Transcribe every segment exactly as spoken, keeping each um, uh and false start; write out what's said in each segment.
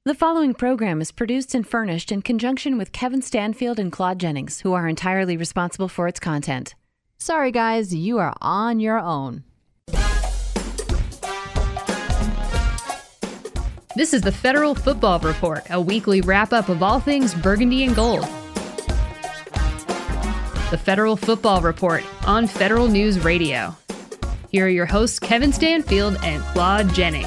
The following program is produced and furnished in conjunction with Kevin Stanfield and Claude Jennings, who are entirely responsible for its content. Sorry, guys, you are on your own. This is the Federal Football Report, a weekly wrap-up of all things burgundy and gold. The Federal Football Report on Federal News Radio. Here are your hosts, Kevin Stanfield and Claude Jennings.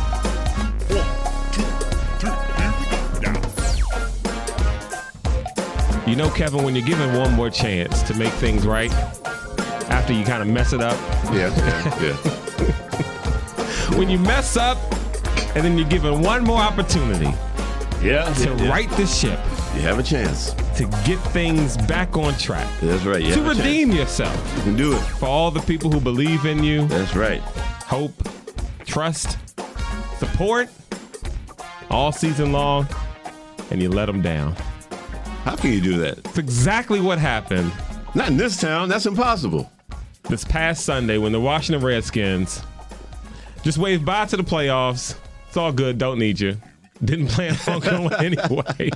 You know, Kevin, when you're given one more chance to make things right after you kind of mess it up. Yeah, yeah, yeah. When you mess up and then you're given one more opportunity yeah, to yeah, yeah. right the ship. You have a chance. To get things back on track. That's right. You to have redeem a yourself. You can do it. For all the people who believe in you. That's right. Hope, trust, support all season long, and you let them down. How can you do that? It's exactly what happened. Not in this town. That's impossible. This past Sunday when the Washington Redskins just waved bye to the playoffs. It's all good. Don't need you. Didn't plan on going anyway.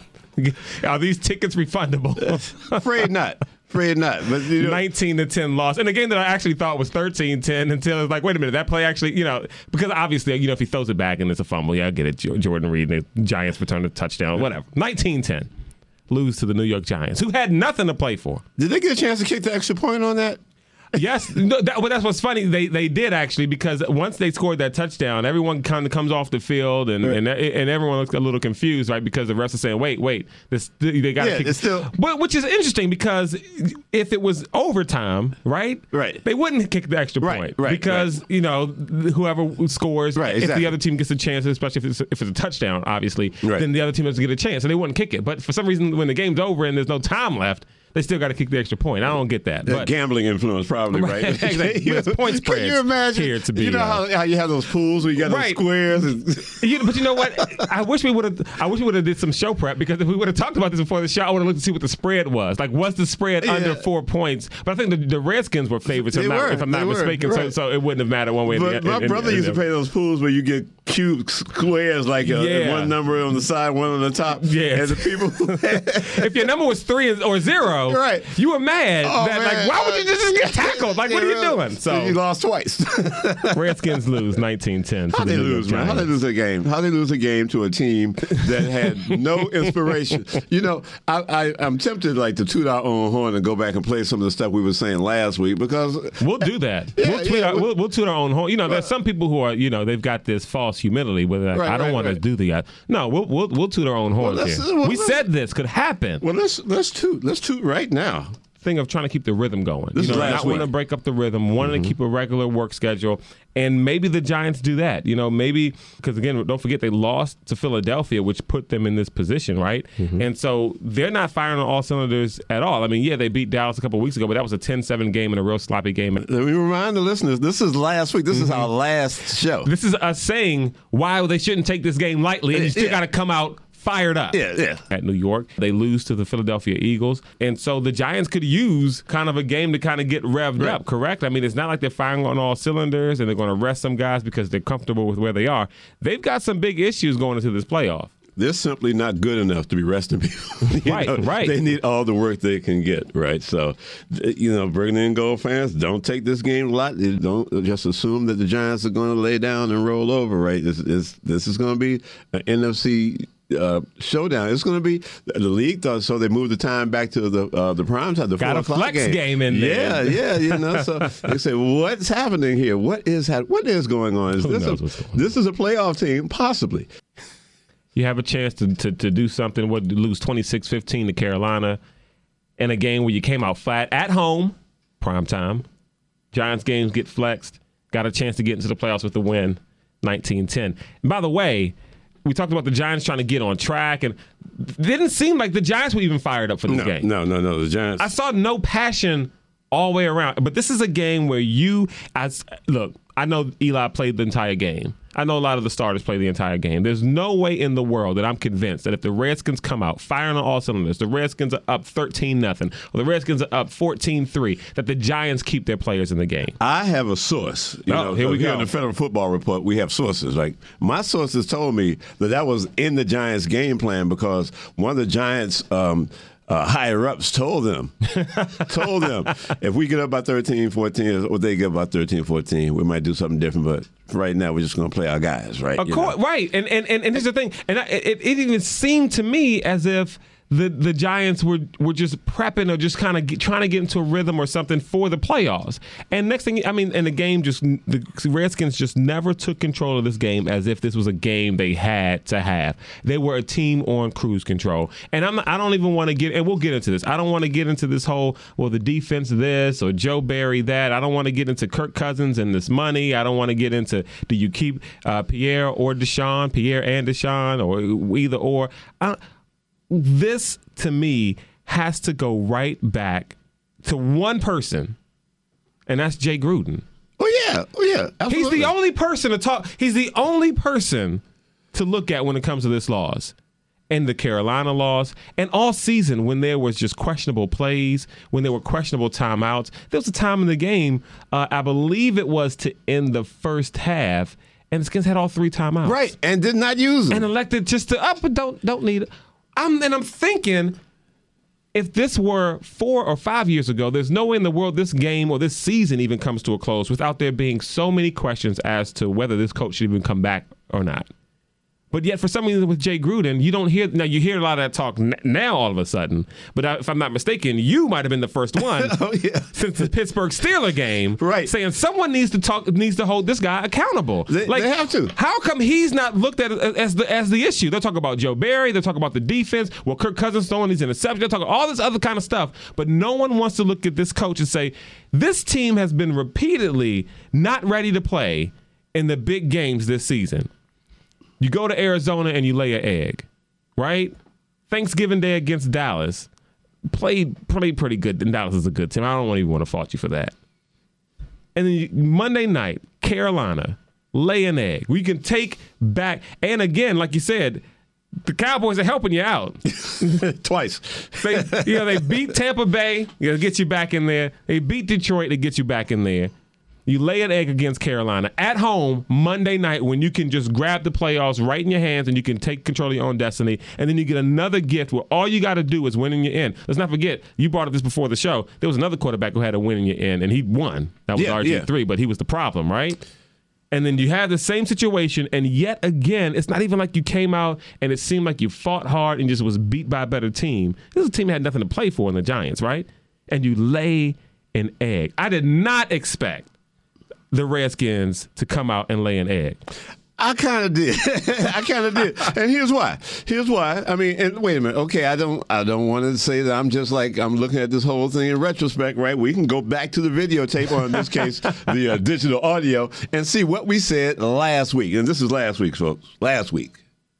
Are these tickets refundable? Afraid not. Afraid not. But you know, nineteen to ten loss. And a game that I actually thought was thirteen ten until it's like, wait a minute, that play actually, you know, because obviously, you know, if he throws it back and it's a fumble, yeah, I get it. Jordan Reed and the Giants return a touchdown, whatever. nineteen ten. Lose to the New York Giants, who had nothing to play for. Did they get a chance to kick the extra point on that? Yes, no, that, well, that's what's funny. They they did actually, because once they scored that touchdown, everyone kind of comes off the field and, right. and and everyone looks a little confused, right? Because the refs are saying, "Wait, wait, this they got to yeah, kick." It's still, but which is interesting because if it was overtime, right? Right. They wouldn't kick the extra point, right, right, because right. you know whoever scores, right, if exactly. the other team gets a chance, especially if it's if it's a touchdown, obviously, right. then the other team has to get a chance, and they wouldn't kick it. But for some reason, when the game's over and there's no time left, they still got to kick the extra point. I don't get that. That but, gambling influence, probably, right? Exactly. It's point spreads. Can you imagine? Here to be, you know uh, how, how you have those pools where you got right. those squares? And you, but you know what? I wish we would have. I wish we would have did some show prep, because if we would have talked about this before the show, I would have looked to see what the spread was. Like, was the spread yeah. under four points? But I think the, the Redskins were favorites, if, they not, were. if I'm they not were. mistaken. Right. So, so it wouldn't have mattered one way. But in, my in, brother in, used in, to play those pools where you get cube squares, like a, yeah. one number on the side, one on the top. Yeah. And the people. If your number was three or zero, right. you were mad. Oh, that, man. like, why would you just get tackled? Like, what are you doing? So you lost twice. Redskins lose nineteen ten. How they lose, man? How they lose a game? How they lose a game to a team that had no inspiration? You know, I, I, I'm tempted like to toot our own horn and go back and play some of the stuff we were saying last week, because we'll do that. Yeah, we'll, tweet yeah, our, we'll, we'll toot our own horn. You know, there's some people who are, you know, they've got this false humility where like, right, I don't right, want right. to do the. Uh, no, we'll, we'll we'll toot our own horns well, here. Well, we said this could happen. Well, let's let's toot. Let's toot right now. Thing of trying to keep the rhythm going. This you know, is last not wanting to break up the rhythm, wanting mm-hmm. to keep a regular work schedule, and maybe the Giants do that. You know, maybe because again, don't forget they lost to Philadelphia, which put them in this position, right? Mm-hmm. And so they're not firing on all cylinders at all. I mean, yeah, they beat Dallas a couple of weeks ago, but that was a ten seven game and a real sloppy game. Let me remind the listeners: this is last week. This mm-hmm. is our last show. This is us saying why they shouldn't take this game lightly, and you still yeah. got to come out fired up. Yeah, yeah. At New York, they lose to the Philadelphia Eagles, and so the Giants could use kind of a game to kind of get revved right. up, correct? I mean, it's not like they're firing on all cylinders and they're going to rest some guys because they're comfortable with where they are. They've got some big issues going into this playoff. They're simply not good enough to be resting people. right, know, right. They need all the work they can get, right? So, you know, Burgundy and Gold fans, don't take this game lightly. Don't just assume that the Giants are going to lay down and roll over, right? This, this, this is going to be an N F C Uh, showdown. It's going to be the league thought so. They moved the time back to the uh, the prime time, the got four a o'clock flex game. game in there. Yeah, yeah, you know. So they say, what's happening here? What is ha- what is going on? Is Who this knows a, what's going on? This is a playoff team, possibly. You have a chance to to, to do something. What lose twenty-six fifteen to Carolina in a game where you came out flat at home, prime time. Giants games get flexed. Got a chance to get into the playoffs with the win, nineteen ten. And by the way, we talked about the Giants trying to get on track, and it didn't seem like the Giants were even fired up for this no, game. No, no, no. The Giants. I saw no passion all the way around. But this is a game where you, as look, I know Eli played the entire game. I know a lot of the starters play the entire game. There's no way in the world that I'm convinced that if the Redskins come out firing on all cylinders, the Redskins are up thirteen nothing, or the Redskins are up fourteen three, that the Giants keep their players in the game. I have a source. You oh, know, here we here go. in the Federal Football Report, we have sources. Like my sources told me that that was in the Giants' game plan because one of the Giants' um, Uh, higher ups told them, told them, if we get up by thirteen, fourteen, or they get up by thirteen, fourteen, we might do something different. But right now, we're just going to play our guys, right? Of course, right. And, and and and here's the thing. And I, it, it even seemed to me as if the the Giants were were just prepping or just kind of trying to get into a rhythm or something for the playoffs. And next thing, I mean, and the game just the Redskins just never took control of this game as if this was a game they had to have. They were a team on cruise control. And I'm I don't even want to get, and we'll get into this. I don't want to get into this whole, well, the defense this or Joe Barry that. I don't want to get into Kirk Cousins and this money. I don't want to get into, do you keep uh, Pierre or Deshaun, Pierre and Deshaun, or either or. I, This, to me, has to go right back to one person, and that's Jay Gruden. Oh, yeah. Oh, yeah. Absolutely. He's the only person to talk. He's the only person to look at when it comes to this laws. And the Carolina laws, and all season when there was just questionable plays, when there were questionable timeouts. There was a time in the game, uh, I believe it was to end the first half, and the Skins had all three timeouts. Right, and did not use them. And elected just to, up, oh, but don't, don't need it. I'm, and I'm thinking, if this were four or five years ago, there's no way in the world this game or this season even comes to a close without there being so many questions as to whether this coach should even come back or not. But yet, for some reason with Jay Gruden, you don't hear, now you hear a lot of that talk n- now all of a sudden. But if I'm not mistaken, you might have been the first one oh, yeah. since the Pittsburgh Steelers game, right, saying someone needs to talk, needs to hold this guy accountable. They, like, they have to. How come he's not looked at as the as the issue? They'll talk about Joe Barry. They'll talk about the defense. Well, Kirk Cousins throwing these interceptions. They'll talk about all this other kind of stuff. But no one wants to look at this coach and say, this team has been repeatedly not ready to play in the big games this season. You go to Arizona and you lay an egg, right? Thanksgiving Day against Dallas. Played, played pretty good. And Dallas is a good team. I don't even want to fault you for that. And then you, Monday night, Carolina, lay an egg. We can take back. And again, like you said, the Cowboys are helping you out. Twice. They, you know, they beat Tampa Bay. You know, get you back in there. They beat Detroit to get you back in there. You lay an egg against Carolina at home Monday night when you can just grab the playoffs right in your hands and you can take control of your own destiny. And then you get another gift where all you got to do is win in your end. Let's not forget, you brought up this before the show. There was another quarterback who had a win in your end, and he won. That was yeah, R G three, yeah. But he was the problem, right? And then you have the same situation, and yet again, it's not even like you came out and it seemed like you fought hard and just was beat by a better team. This is a team that had nothing to play for in the Giants, right? And you lay an egg. I did not expect the Redskins to come out and lay an egg. I kind of did. I kind of did. And here's why. Here's why. I mean, and wait a minute. Okay, I don't I don't want to say that I'm just like, I'm looking at this whole thing in retrospect, right? We can go back to the videotape, or in this case, the uh, digital audio, and see what we said last week. And this is last week, folks. Last week.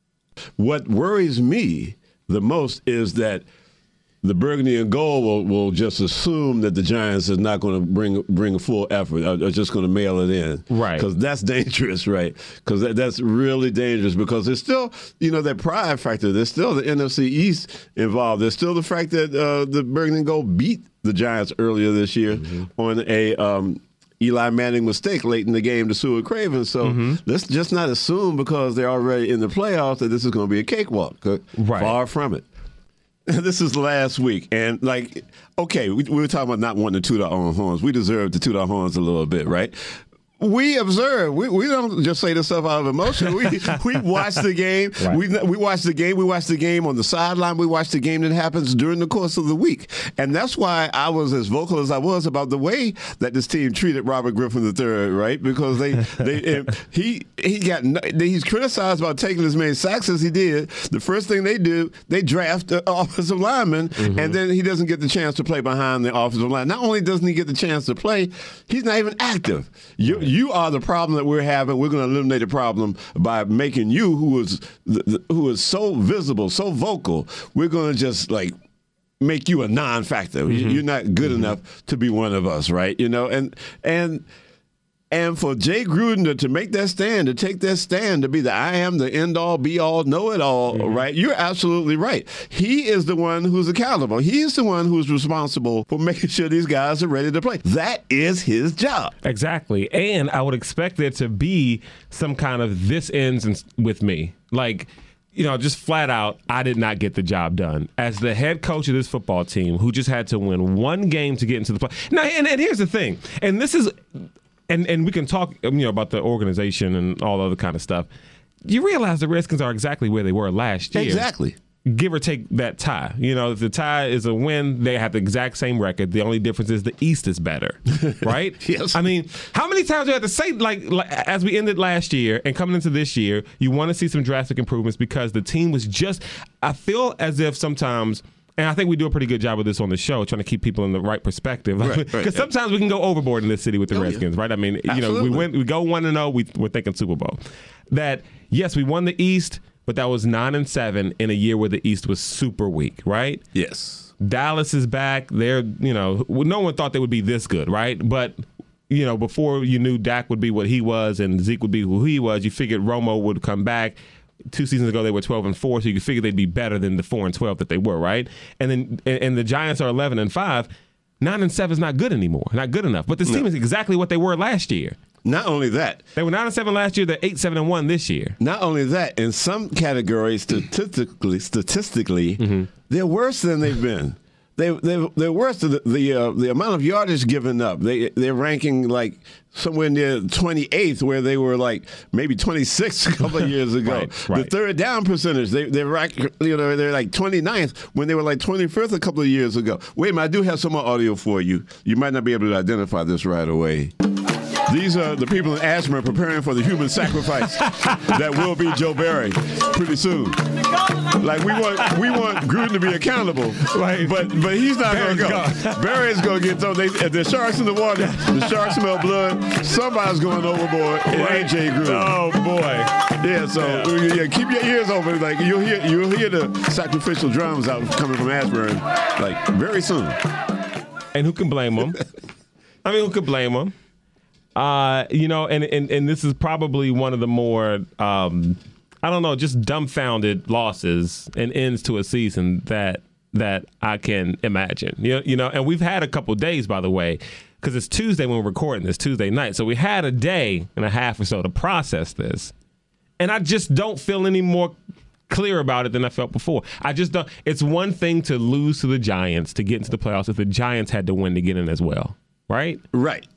What worries me the most is that the Burgundy and Gold will, will just assume that the Giants is not going to bring bring a full effort. Are just going to mail it in, right? Because that's dangerous, right? Because that, that's really dangerous. Because there's still, you know, that pride factor. There's still the N F C East involved. There's still the fact that uh, the Burgundy and Gold beat the Giants earlier this year mm-hmm. on a um, Eli Manning mistake late in the game to Stuart Craven. So mm-hmm. let's just not assume because they're already in the playoffs that this is going to be a cakewalk. Right. Far from it. This is last week, and like, okay, we, we were talking about not wanting to toot our own horns. We deserve to toot our horns a little bit, right? We observe. We, we don't just say this stuff out of emotion. We we watch the game. Right. We we watch the game. We watch the game on the sideline. We watch the game that happens during the course of the week, and that's why I was as vocal as I was about the way that this team treated Robert Griffin the third, right? Because they they he he got he's criticized about taking as many sacks as he did. The first thing they do, they draft an offensive lineman, mm-hmm. and then he doesn't get the chance to play behind the offensive line. Not only doesn't he get the chance to play, he's not even active. You, You are the problem that we're having. We're going to eliminate the problem by making you, who is who is so visible, so vocal. We're going to just like make you a non-factor. Mm-hmm. You're not good mm-hmm. enough to be one of us, right? You know, and and and for Jay Gruden to, to make that stand, to take that stand, to be the I am the end all, be all, know it all, mm-hmm. right? You're absolutely right. He is the one who's accountable. He is the one who's responsible for making sure these guys are ready to play. That is his job. Exactly. And I would expect there to be some kind of this ends in, with me. Like, you know, just flat out, I did not get the job done. As the head coach of this football team who just had to win one game to get into the play. Now, and, and here's the thing, and this is, and, and we can talk, you know, about the organization and all other kind of stuff. You realize the Redskins are exactly where they were last year. Exactly. Give or take that tie. You know, if the tie is a win, they have the exact same record. The only difference is the East is better, right? Yes. I mean, how many times do you have to say, like, like, as we ended last year and coming into this year, you want to see some drastic improvements because the team was just, I feel as if sometimes, and I think we do a pretty good job of this on the show, trying to keep people in the right perspective. Because right, right, sometimes we can go overboard in this city with the oh, Redskins, yeah. right? I mean, Absolutely. you know, we went, we go one and zero, we we're thinking Super Bowl. That yes, we won the East. But that was nine and seven in a year where the East was super weak, right? Yes. Dallas is back. They're, you know, no one thought they would be this good, right? But, you know, before you knew Dak would be what he was and Zeke would be who he was, you figured Romo would come back. Two seasons ago, they were twelve and four, so you could figure they'd be better than the four and twelve that they were, right? And then, and the Giants are eleven and five. Nine and seven is not good anymore, not good enough. But this no. team is exactly what they were last year. Not only that. They were nine and seven last year. They're eight, seven, and one this year. Not only that, in some categories, statistically, statistically, mm-hmm. they're worse than they've been. They they they're worse than the the, uh, the amount of yardage given up. They they're ranking like somewhere near twenty-eighth, where they were like maybe twenty-sixth a couple of years ago. right, right. The third down percentage, they they're rank, you know they're like twenty-ninth when they were like twenty-fifth a couple of years ago. Wait a minute, I do have some more audio for you. You might not be able to identify this right away. These are the people in Ashburn preparing for the human sacrifice that will be Joe Barry pretty soon. Like we want, we want Gruden to be accountable, right? But but he's not going to go. Gone. Barry's going to get thrown. They, the sharks in the water. The sharks smell blood. Somebody's going overboard. It right. ain't Jay Gruden. Oh boy. Yeah. So yeah. yeah, keep your ears open. Like you'll hear, you'll hear the sacrificial drums out coming from Ashburn, like very soon. And who can blame them? I mean, who could blame them? Uh, you know, and, and, and this is probably one of the more, um, I don't know, just dumbfounded losses and ends to a season that that I can imagine. You know, you know, and we've had a couple of days, by the way, because it's Tuesday when we're recording this, Tuesday night. So we had a day and a half or so to process this. And I just don't feel any more clear about it than I felt before. I just don't. It's one thing to lose to the Giants to get into the playoffs if the Giants had to win to get in as well, right? Right.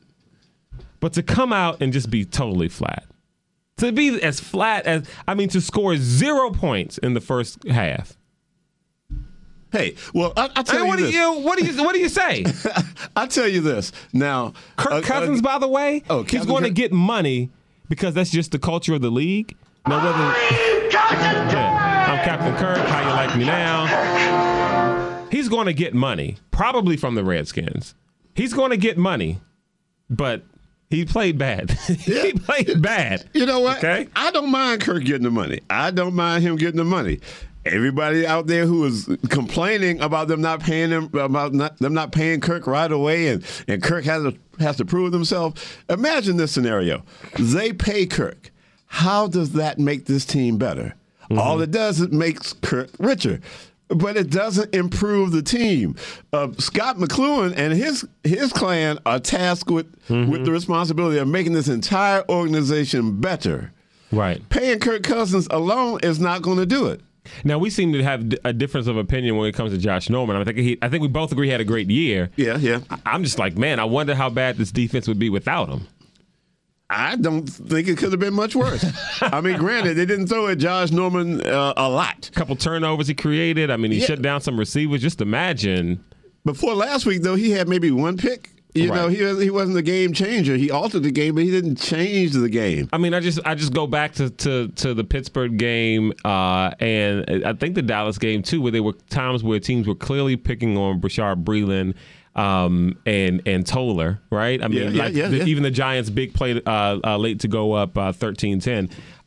But to come out and just be totally flat, to be as flat as, I mean, to score zero points in the first half. Hey, well, I, I'll tell I mean, you what this. Do you, what do you what do you say? I'll tell you this. Now, Kirk uh, Cousins, uh, by the way, oh, he's going to get money because that's just the culture of the league. Now, whether yeah, I'm Captain Kirk, how you like me now? He's going to get money, probably from the Redskins. He's going to get money, but he played bad. Yeah. He played bad. You know what? Okay? I don't mind Kirk getting the money. I don't mind him getting the money. Everybody out there who is complaining about them not paying him, about not, them not paying Kirk right away, and, and Kirk has to, has to prove himself. Imagine this scenario. They pay Kirk. How does that make this team better? Mm-hmm. All it does is makes Kirk richer. But it doesn't improve the team. Uh, Scott McCloughan and his his clan are tasked with, mm-hmm. with the responsibility of making this entire organization better. Right. Paying Kirk Cousins alone is not going to do it. Now, we seem to have a difference of opinion when it comes to Josh Norman. I think he, I think we both agree he had a great year. Yeah, yeah. I'm just like, man, I wonder how bad this defense would be without him. I don't think it could have been much worse. I mean, granted, they didn't throw at Josh Norman uh, a lot. A couple turnovers he created. I mean, he yeah. shut down some receivers. Just imagine. Before last week, though, he had maybe one pick. You right. know, he he wasn't the game changer. He altered the game, but he didn't change the game. I mean, I just I just go back to to, to the Pittsburgh game uh, and I think the Dallas game, too, where there were times where teams were clearly picking on Brashard Breeland Um, and and Toller, right? I mean, yeah, like yeah, yeah, the, yeah. even the Giants' big play uh, uh, late to go up uh, thirteen ten.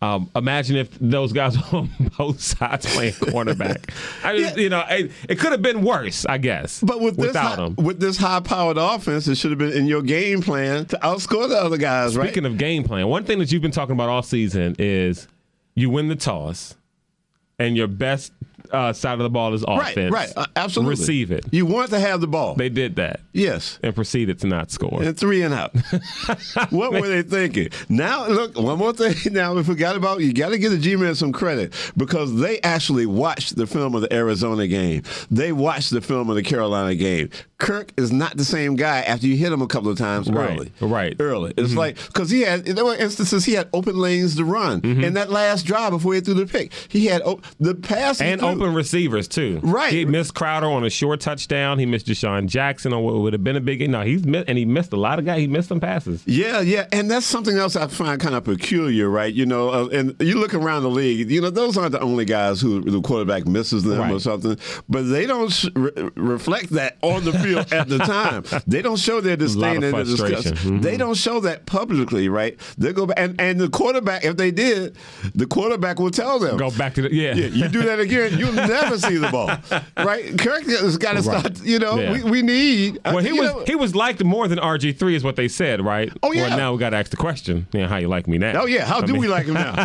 Um, imagine if those guys were on both sides playing cornerback. I just, yeah. you know, it, it could have been worse, I guess. But with without this high, them. with this high-powered offense, it should have been in your game plan to outscore the other guys. Speaking right? Speaking of game plan, one thing that you've been talking about all season is you win the toss, and your best uh, side of the ball is offense. Right, right, uh, absolutely. Receive it. You want to have the ball. They did that. Yes. And proceeded to not score. And three and out. What were they thinking? Now, look, one more thing now we forgot about, you got to give the G-Men some credit because they actually watched the film of the Arizona game. They watched the film of the Carolina game. Kirk is not the same guy after you hit him a couple of times right, early. Right. Early. It's mm-hmm. like, because he had, there were instances he had open lanes to run. Mm-hmm. In that last drive before he threw the pick, he had op- the pass. And threw. open receivers, too. Right. He missed Crowder on a short touchdown. He missed Deshaun Jackson on what would have been a big, no, he's missed, and he missed a lot of guys. He missed some passes. Yeah, yeah. And that's something else I find kind of peculiar, right? You know, uh, and you look around the league, you know, those aren't the only guys who the quarterback misses them right. or something, but they don't sh- re- reflect that on the field at the time. They don't show their disdain and their disgust. Mm-hmm. They don't show that publicly, right? They go back, and, and the quarterback, if they did, the quarterback will tell them. Go back to the, yeah. yeah you do that again, you'll never see the ball, right? Kirk has got to start, you know, yeah. we, we need. Well, he was know, he was liked more than R G three is what they said, right? Oh, yeah. Well, now we got to ask the question, you know, how you like me now? Oh, yeah, how I do mean, we like him now?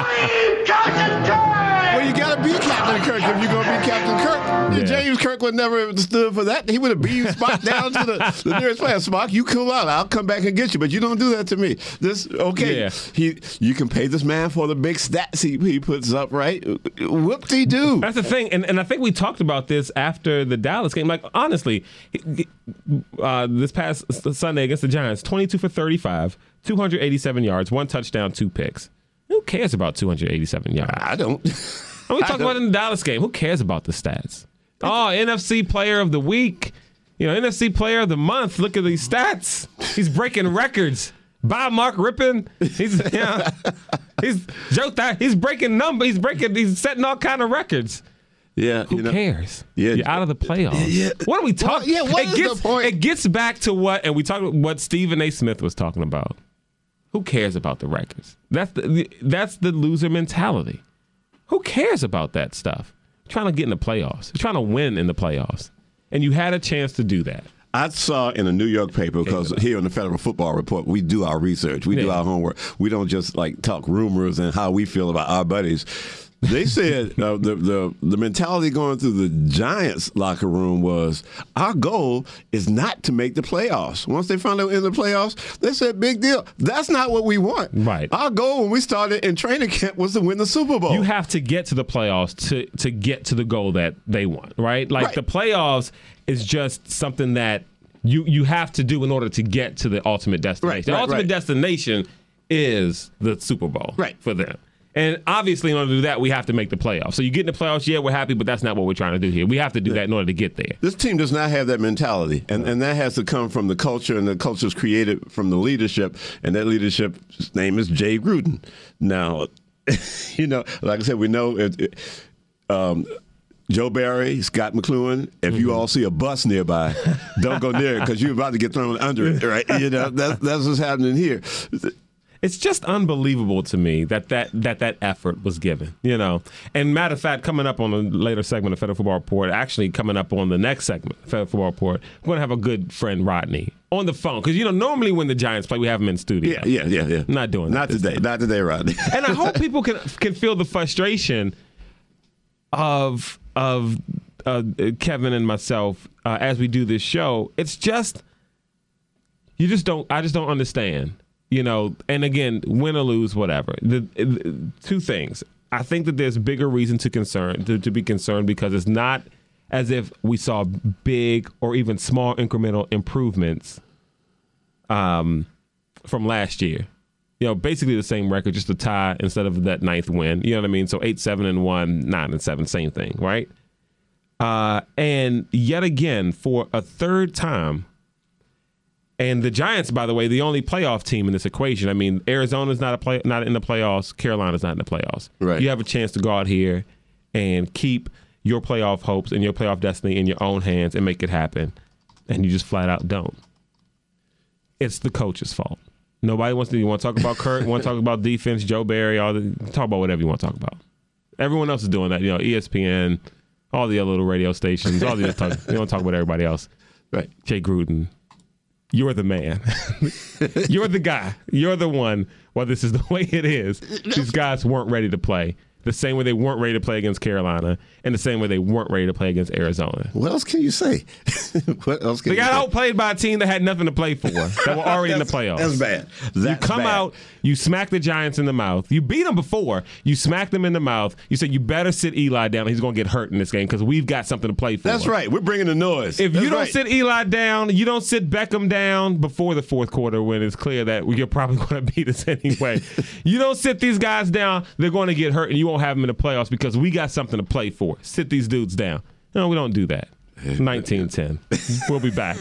Well, you got to be Captain Kirk if you're going to be Captain Kirk. Yeah. James Kirk would never have stood for that. He would have beamed Spock down to the, the nearest player. Spock, you cool out. I'll come back and get you, but you don't do that to me. This okay? Yeah. He, you can pay this man for the big stats he, he puts up, right? Whoop-de-doo. That's the thing, and and I think we talked about this after the Dallas game. Like honestly, uh, this past Sunday against the Giants, twenty-two for thirty-five, two hundred eighty-seven yards, one touchdown, two picks. Who cares about two hundred eighty-seven yards? I don't. And we talked about it in the Dallas game. Who cares about the stats? Oh, N F C Player of the Week. You know, N F C Player of the Month. Look at these stats. He's breaking records. By Mark Rippon. He's you know, he's Joe Th- He's breaking numbers. He's breaking. He's setting all kind of records. Yeah. Who you know, cares? Yeah. You're out of the playoffs. Yeah. What are we talking? Well, yeah. What it is gets, the point? It gets back to what, and we talked about what Stephen A. Smith was talking about. Who cares about the records? That's the that's the loser mentality. Who cares about that stuff? You're trying to get in the playoffs. You're trying to win in the playoffs. And you had a chance to do that. I saw in a New York paper, because here on the Federal Football Report, we do our research. We yeah. do our homework. We don't just like talk rumors and how we feel about our buddies. They said uh, the, the the mentality going through the Giants locker room was, our goal is not to make the playoffs. Once they found out in the playoffs, they said, big deal. That's not what we want. Right. Our goal when we started in training camp was to win the Super Bowl. You have to get to the playoffs to, to get to the goal that they want, right? Like right. the playoffs is just something that you, you have to do in order to get to the ultimate destination. Right, the right, ultimate right. destination is the Super Bowl right. for them. And obviously, in order to do that, we have to make the playoffs. So you get in the playoffs, yeah, we're happy, but that's not what we're trying to do here. We have to do that in order to get there. This team does not have that mentality, and, and that has to come from the culture, and the culture is created from the leadership, and that leadership's name is Jay Gruden. Now, you know, like I said, we know it, it, um, Joe Barry, Scott McCloughan, if you all see a bus nearby, don't go near it because you're about to get thrown under it, right? You know, that's, that's what's happening here. It's just unbelievable to me that that, that that effort was given, you know. And matter of fact, coming up on a later segment of Federal Football Report, actually coming up on the next segment of Federal Football Report, we're going to have a good friend, Rodney, on the phone. Because, you know, normally when the Giants play, we have him in studio. Yeah, yeah, yeah. yeah. Not doing Not that today. time. Not today, Rodney. And I hope people can can feel the frustration of, of uh, Kevin and myself uh, as we do this show. It's just, you just don't, I just don't understand. You know, and again, win or lose, whatever. The, the two things. I think that there's bigger reason to concern to, to be concerned because it's not as if we saw big or even small incremental improvements um, from last year. You know, basically the same record, just a tie instead of that ninth win. You know what I mean? So eight, seven, and one, nine and seven, same thing, right? Uh, and yet again, for a third time. And the Giants, by the way, the only playoff team in this equation. I mean, Arizona's not a play, not in the playoffs. Carolina's not in the playoffs. Right. You have a chance to go out here and keep your playoff hopes and your playoff destiny in your own hands and make it happen. And you just flat out don't. It's the coach's fault. Nobody wants to. You want to talk about Kurt? Want to talk about defense? Joe Barry? All the talk about whatever you want to talk about. Everyone else is doing that. You know, E S P N, all the other little radio stations. All the other talk, you don't talk about everybody else. Right. Jay Gruden, you're the man. You're the guy. You're the one. Well, this is the way it is. These guys weren't ready to play. The same way they weren't ready to play against Carolina, and the same way they weren't ready to play against Arizona. What else can you say? What else can they you got say? outplayed by a team that had nothing to play for, that were already in the playoffs. That's bad. That's you come bad. out, you smack the Giants in the mouth. You beat them before. You smack them in the mouth. You said you better sit Eli down. He's going to get hurt in this game because we've got something to play for. That's right. We're bringing the noise. If That's you don't right. sit Eli down, you don't sit Beckham down before the fourth quarter when it's clear that you're probably going to beat us anyway. You don't sit these guys down, they're going to get hurt, and you won't have them in the playoffs because we got something to play for. Sit these dudes down. No, we don't do that. nineteen ten. We'll be back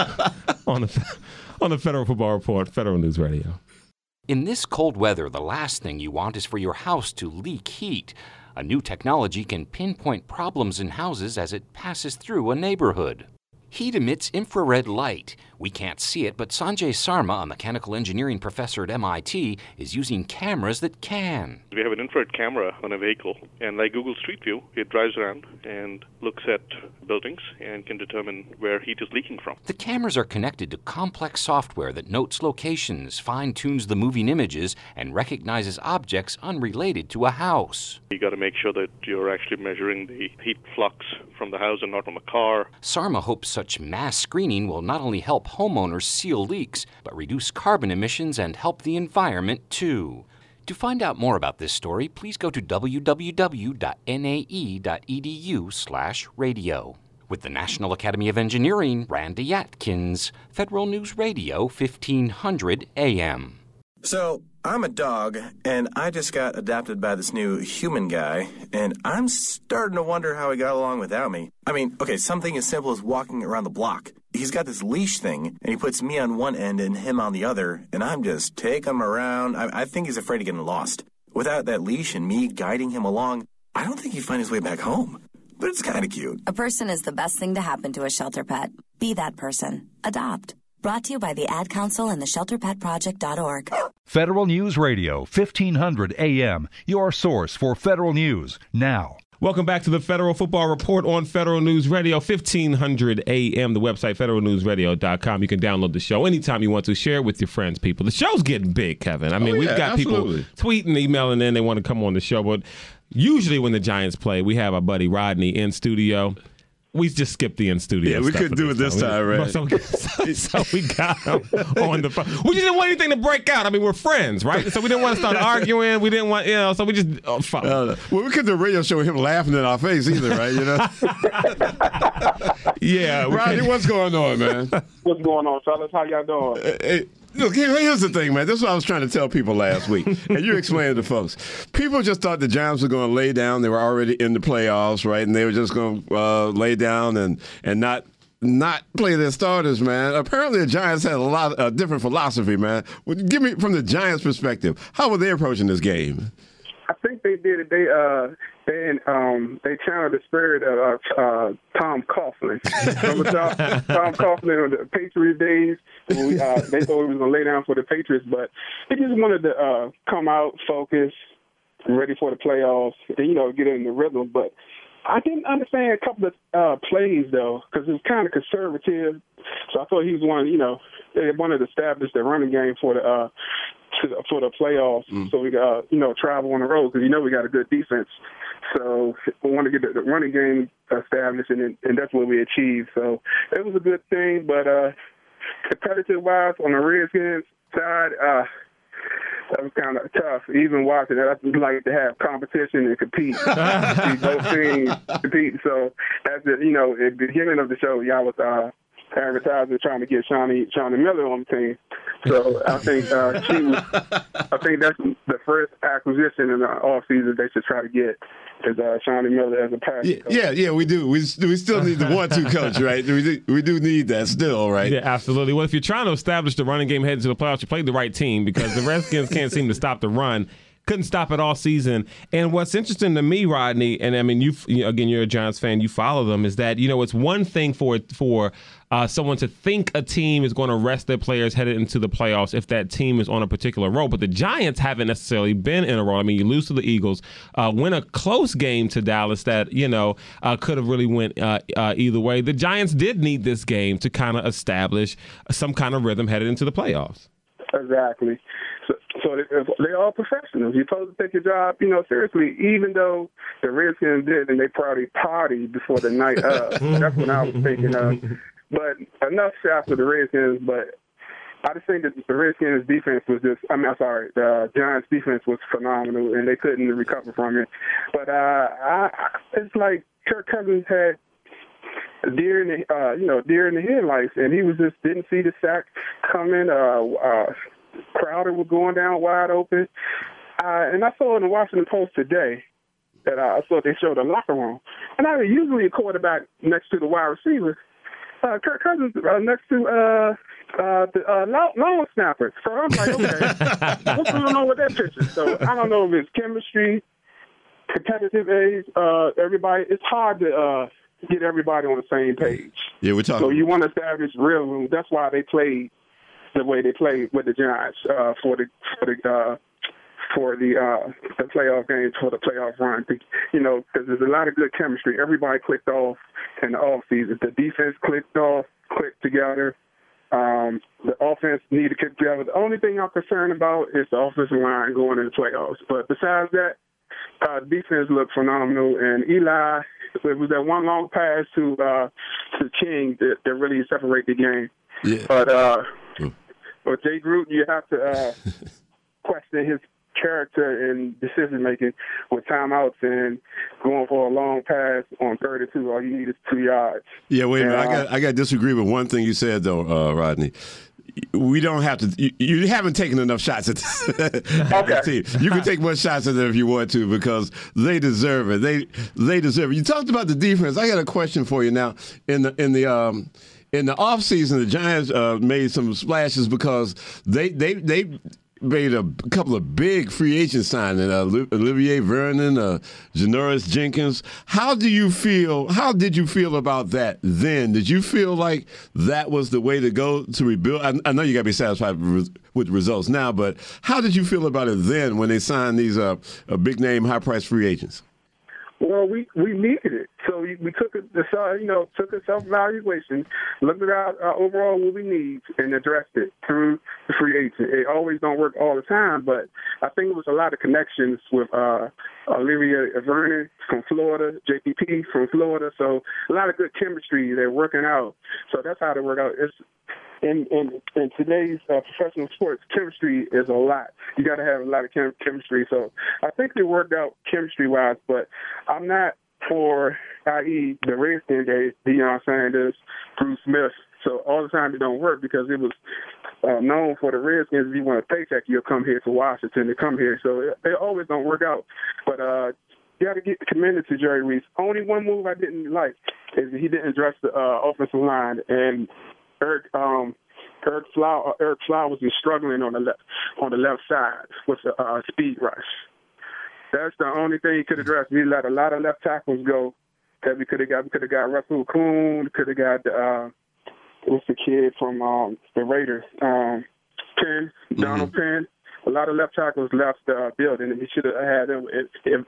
on the, on the Federal Football Report, Federal News Radio. In this cold weather, the last thing you want is for your house to leak heat. A new technology can pinpoint problems in houses as it passes through a neighborhood. Heat emits infrared light. We can't see it, but Sanjay Sarma, a mechanical engineering professor at M I T, is using cameras that can. We have an infrared camera on a vehicle, and like Google Street View, it drives around and looks at buildings and can determine where heat is leaking from. The cameras are connected to complex software that notes locations, fine-tunes the moving images, and recognizes objects unrelated to a house. You got to make sure that you're actually measuring the heat flux from the house and not from a car. Sarma hopes such mass screening will not only help homeowners seal leaks, but reduce carbon emissions and help the environment too. To find out more about this story, please go to w w w dot n a e dot e d u slash radio. With the National Academy of Engineering, Randy Atkins, Federal News Radio, fifteen hundred A M. So, I'm a dog, and I just got adopted by this new human guy, and I'm starting to wonder how he got along without me. I mean, okay, something as simple as walking around the block. He's got this leash thing, and he puts me on one end and him on the other, and I'm just taking him around. I, I think he's afraid of getting lost. Without that leash and me guiding him along, I don't think he'd find his way back home. But it's kind of cute. A person is the best thing to happen to a shelter pet. Be that person. Adopt. Brought to you by the Ad Council and the shelter pet project dot org. Federal News Radio, fifteen hundred A M, your source for federal news now. Welcome back to the Federal Football Report on Federal News Radio, fifteen hundred A M, the website, federal news radio dot com. You can download the show anytime you want to. Share it with your friends, people. The show's getting big, Kevin. I mean, Oh, we've yeah, got absolutely. people tweeting, emailing in. They want to come on the show. But usually when the Giants play, we have our buddy Rodney in studio. We just skipped the in studio. Yeah, we stuff couldn't do it this time, right? So, so, so we got him on the phone. We just didn't want anything to break out. I mean, we're friends, right? So we didn't want to start arguing. We didn't want, you know, so we just, oh, fuck. Uh, well, we couldn't do a radio show with him laughing in our face either, right? You know? Yeah. we Rodney, could- what's going on, man? What's going on, fellas? How y'all doing? Hey, hey, look, here- here's the thing, man. This is what I was trying to tell people last week, and you explained to folks. People just thought the Giants were going to lay down. They were already in the playoffs, right? And they were just going to uh, lay down and and not not play their starters, man. Apparently, the Giants had a lot of uh, different philosophy, man. Well, give me from the Giants' perspective, how were they approaching this game? I think they did it. They uh they um they channeled the spirit of uh, uh Tom Coughlin. Remember Tom, Tom Coughlin on the Patriots days? When we, uh, they thought he was gonna lay down for the Patriots, but he just wanted to uh come out, focus, ready for the playoffs, and, you know, get in the rhythm. But I didn't understand a couple of uh, plays though, because it was kind of conservative. So I thought he was one. You know, they wanted to establish the running game for the. Uh, To the, for the playoffs, mm. so we got uh, you know travel on the road because you know we got a good defense. So we want to get the, the running game established, and and that's what we achieved. So it was a good thing, but uh, competitive wise on the Redskins side, uh, that was kind of tough. Even watching it, I just like to have competition and compete. See both teams compete. So that's the you know at the beginning of the show, y'all was uh, advertising trying to get Shawnee Shawnee Miller on the team. So I think uh, she was, I think that's the first acquisition in the offseason they should try to get is uh, Shawnee Miller as a pass. Yeah, yeah, yeah, we do. We we still need the one-two coach, right? We do, we do need that still, right? Yeah, absolutely. Well, if you're trying to establish the running game heading to the playoffs, you played the right team because the Redskins can't seem to stop the run. couldn't stop it all season. And what's interesting to me, Rodney, and I mean, you, again, you're a Giants fan, you follow them, is that, you know, it's one thing for for uh, someone to think a team is going to rest their players headed into the playoffs if that team is on a particular roll. But the Giants haven't necessarily been in a roll. I mean, you lose to the Eagles, uh, win a close game to Dallas that, you know, uh, could have really went uh, uh, either way. The Giants did need this game to kind of establish some kind of rhythm headed into the playoffs. Exactly. So, so they, they're all professionals. You're supposed to take your job, you know, seriously, even though the Redskins did, and they probably partied before the night up. That's what I was thinking of. But enough shots for the Redskins, but I just think that the Redskins' defense was just, I mean, I'm sorry, the Giants' defense was phenomenal, and they couldn't recover from it. But uh, I, it's like Kirk Cousins had deer in the, uh, you know, deer in the headlights, and he was just didn't see the sack coming. Uh, uh, Crowder was going down wide open. Uh, and I saw in the Washington Post today that uh, I saw they showed a locker room. And I mean, usually a quarterback next to the wide receiver. Uh, Kirk Cousins uh, next to uh, uh, the uh, long, long snapper. So I'm like, okay, what's going on with that picture? So I don't know if it's chemistry, competitive age, uh, everybody. It's hard to uh, get everybody on the same page. Yeah, we're talking. So you want to establish real. That's why they played the way they played with the Giants uh, for the for the uh, for the uh, the playoff games, for the playoff run. You know, because there's a lot of good chemistry. Everybody clicked off in the offseason. The defense clicked off, clicked together. Um, the offense needed to click together. The only thing I'm concerned about is the offensive line going into the playoffs. But besides that, uh, defense looked phenomenal. And Eli, it was that one long pass to uh, to King that, that really separated the game. Yeah. But uh, with Jay Gruden, you have to uh, question his character and decision making with timeouts and going for a long pass on third and two. All you need is two yards. Yeah, wait a minute. And, I got I got to disagree with one thing you said though, uh, Rodney. We don't have to. You, you haven't taken enough shots at this, at okay. this team. You can take more shots at them if you want to because they deserve it. They they deserve it. You talked about the defense. I got a question for you now. In the in the um. In the offseason, the Giants uh, made some splashes because they they they made a couple of big free agent signings. Uh, Olivier Vernon, uh, Janoris Jenkins. How do you feel? How did you feel about that then? Did you feel like that was the way to go to rebuild? I, I know you got to be satisfied with, with results now, but how did you feel about it then when they signed these uh, uh, big name, high price free agents? Well, we, we needed it. So we, we took a, the you know took a self-evaluation, looked at our, our overall what we need, and addressed it through the free agent. It always don't work all the time, but I think it was a lot of connections with uh, Olivia Vernon from Florida, J P P from Florida. So a lot of good chemistry. They're working out. So that's how they work out. It's In, in, in today's uh, professional sports, chemistry is a lot. You got to have a lot of chem- chemistry. So I think they worked out chemistry-wise, but I'm not for, that is the Redskins days, Deion Sanders, Bruce Smith. So all the time it don't work because it was uh, known for the Redskins, if you want a paycheck, you'll come here to Washington to come here. So it, they always don't work out. But uh, you got to get commended to Jerry Reese. Only one move I didn't like is he didn't address the uh, offensive line. And Eric um, Eric Flower Eric Flowers is struggling on the left on the left side with the uh, speed rush. That's the only thing he could address. We let a lot of left tackles go that we could have got. We could have got Russell Kuhn. Could have got uh, what's the kid from um, the Raiders? Um, Penn, Donald mm-hmm. Penn. A lot of left tackles left the uh, building, and he should have had them. If, if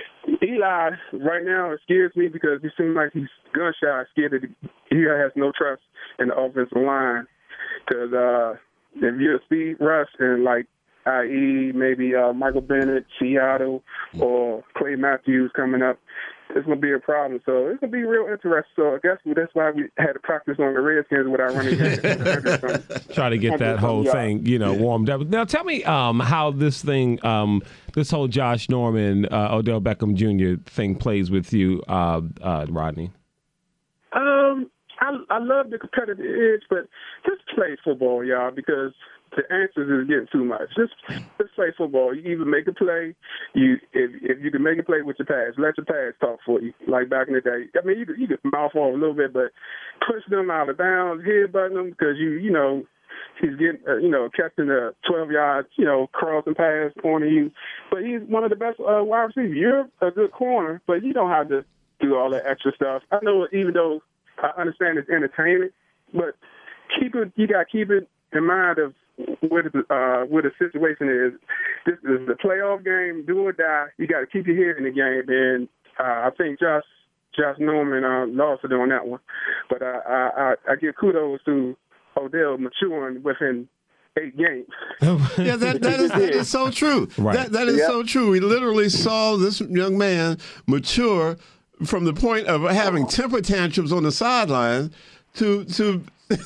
Eli right now it scares me because he seems like he's gun shy, scared that he has no trust in the offensive line. Because uh, if you're a speed rush and like, that is, maybe uh, Michael Bennett, Seattle, or Clay Matthews coming up, it's going to be a problem. So it's going to be real interesting. So I guess that's why we had to practice on the Redskins without running games. Try to get that whole thing, you know, warmed up. Now tell me um, how this thing, um, this whole Josh Norman, uh, Odell Beckham Junior thing plays with you, uh, uh, Rodney. Um, I, I love the competitive edge, but just play football, y'all, because the answers is getting too much. Just just play football. You either make a play, you if if you can make a play with your pass, let your pass talk for you. Like back in the day, I mean, you could, you could mouth off a little bit, but push them out of bounds, headbutt them, because you you know he's getting, uh, you know, catching a twelve yards, you know, crossing pass, pointing you. But he's one of the best uh, wide receivers. You're a good corner, but you don't have to do all that extra stuff. I know, even though I understand it's entertainment, but keep it. You got to keep it in mind of what the, uh, what the situation is. This is the playoff game, do or die. You got to keep your head in the game, and uh, I think Josh Josh Norman uh, lost it on that one. But I, I, I, I give kudos to Odell maturing within eight games. yeah, that, that, is, that is so true. Right. That, that is yep. so true. We literally saw this young man mature from the point of having temper tantrums on the sideline to to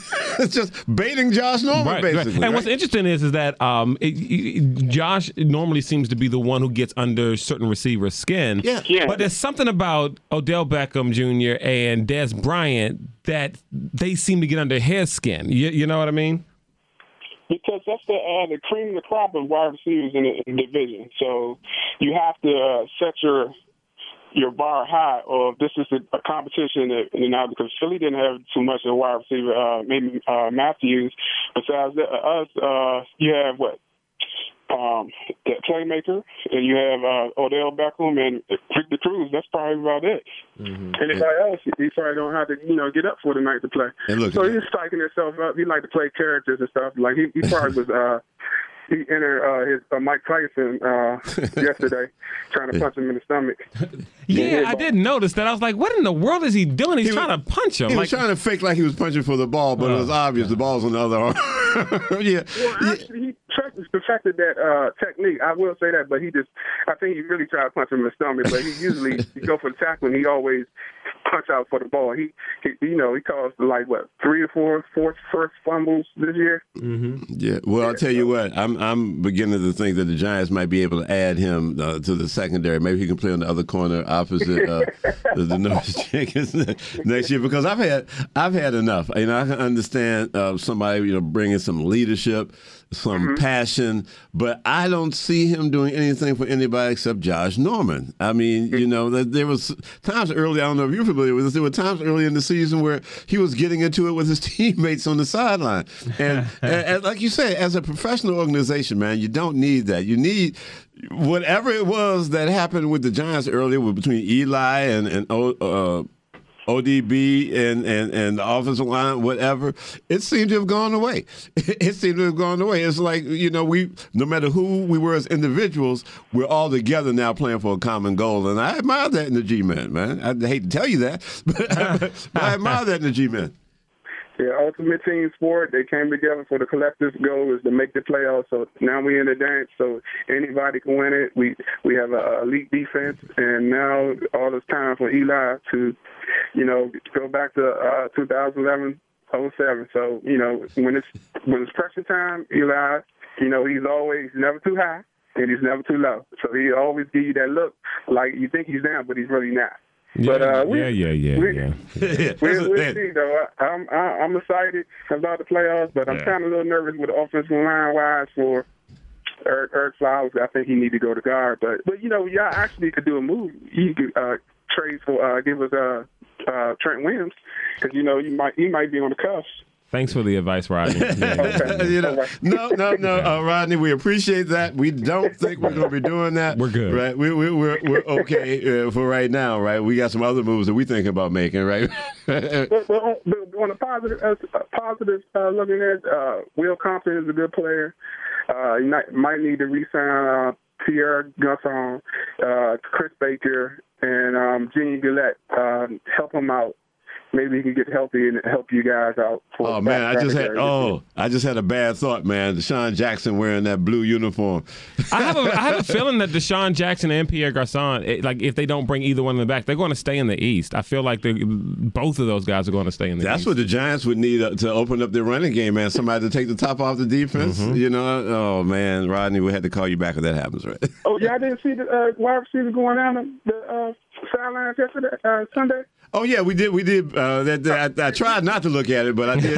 just baiting Josh Norman, right, basically. Right. And right? what's interesting is is that um, it, it, Josh normally seems to be the one who gets under certain receivers' skin. Yeah. Yeah. But there's something about Odell Beckham Junior and Dez Bryant that they seem to get under his skin. You, you know what I mean? Because that's the uh, the cream of the crop of wide receivers in the, in the division. So you have to uh, set your your bar high, or this is a, a competition that, you know, because Philly didn't have too much of a wide receiver, uh, maybe uh, Matthews. Besides that, uh, us, uh, you have what? Um, that playmaker, and you have uh, Odell Beckham and Victor Cruz. That's probably about it. Mm-hmm. Anybody else, he probably don't have to, you know, get up for the night to play. Look, so he's psyching himself up. He like to play characters and stuff. Like he, he probably was. Uh, He entered uh, his uh, Mike Tyson uh, yesterday, trying to punch him in the stomach. Yeah, I didn't notice that. I was like, "What in the world is he doing?" He's he trying was, to punch him. He like, was trying to fake like he was punching for the ball, but uh, it was obvious the ball's on the other arm. yeah. Well, actually, he perfected that uh, technique. I will say that, but he just, I think he really tried to punch him in the stomach. But he usually he go for the tackle, and he always punch out for the ball. He, he you know, he caused like what three or four, four first fumbles this year. Mm-hmm. Yeah. Well, I'll tell you what. I'm I'm beginning to think that the Giants might be able to add him uh, to the secondary. Maybe he can play on the other corner opposite uh, the, the Norris Jenkins next year. Because I've had I've had enough. You know, I can understand uh, somebody you know bringing some leadership, some mm-hmm. passion, but I don't see him doing anything for anybody except Josh Norman. I mean, you know, there was times early. I don't know if you're familiar with this. There were times early in the season where he was getting into it with his teammates on the sideline, and, and, and like you say, as a professional organization, man, you don't need that. You need whatever it was that happened with the Giants earlier, with between Eli and and uh, O D B and, and, and the offensive line, whatever, it seemed to have gone away. It seemed to have gone away. It's like, you know, we, no matter who we were as individuals, we're all together now playing for a common goal. And I admire that in the G-Men, man. I hate to tell you that, but I, I admire that in the G-Men. Yeah, ultimate team sport. They came together for the collective goal is to make the playoffs. So now we're in the dance, so anybody can win it. We we have an elite defense, and now all it's time for Eli to, you know, go back to uh, two thousand eleven oh seven. So, you know, when it's when it's pressure time, Eli, you know, he's always never too high and he's never too low. So he always give you that look like you think he's down, but he's really not. Yeah, but, uh, we, yeah, yeah, yeah, we, yeah. We'll, we'll see, though. I'm I'm excited about the playoffs, but I'm yeah. kind of a little nervous with the offensive line wise for Eric, Eric Flowers. I think he need to go to guard, but but you know, y'all actually could do a move. You could uh, trade for uh, give us uh, uh, Trent Williams because you know you might he might be on the cusp. Thanks for the advice, Rodney. Yeah. Okay. you know, no, no, no, uh, Rodney. We appreciate that. We don't think we're going to be doing that. We're good, right? We, we, we're we're okay uh, for right now, right? We got some other moves that we thinking about making, right? but, but on, but on a positive, uh, positive uh, looking at, uh, Will Compton is a good player. Uh, you might, might need to re-sign uh, Pierre Garçon, uh, Chris Baker, and um, Gene Gillette. Uh, help him out. Maybe he can get healthy and help you guys out. For oh man, I just had oh, I just had a bad thought, man. Deshaun Jackson wearing that blue uniform. I have a I have a feeling that Deshaun Jackson and Pierre Garçon, it, like if they don't bring either one in the back, they're going to stay in the East. I feel like both of those guys are going to stay in the That's East. That's what the Giants would need uh, to open up their running game, man. Somebody to take the top off the defense. Mm-hmm. You know, oh man, Rodney, we had to call you back if that happens, right? Oh yeah, I didn't see the uh, wide receiver going down the uh, sidelines yesterday, uh, Sunday. Oh yeah, we did. We did. Uh, that, that I, I tried not to look at it, but I did.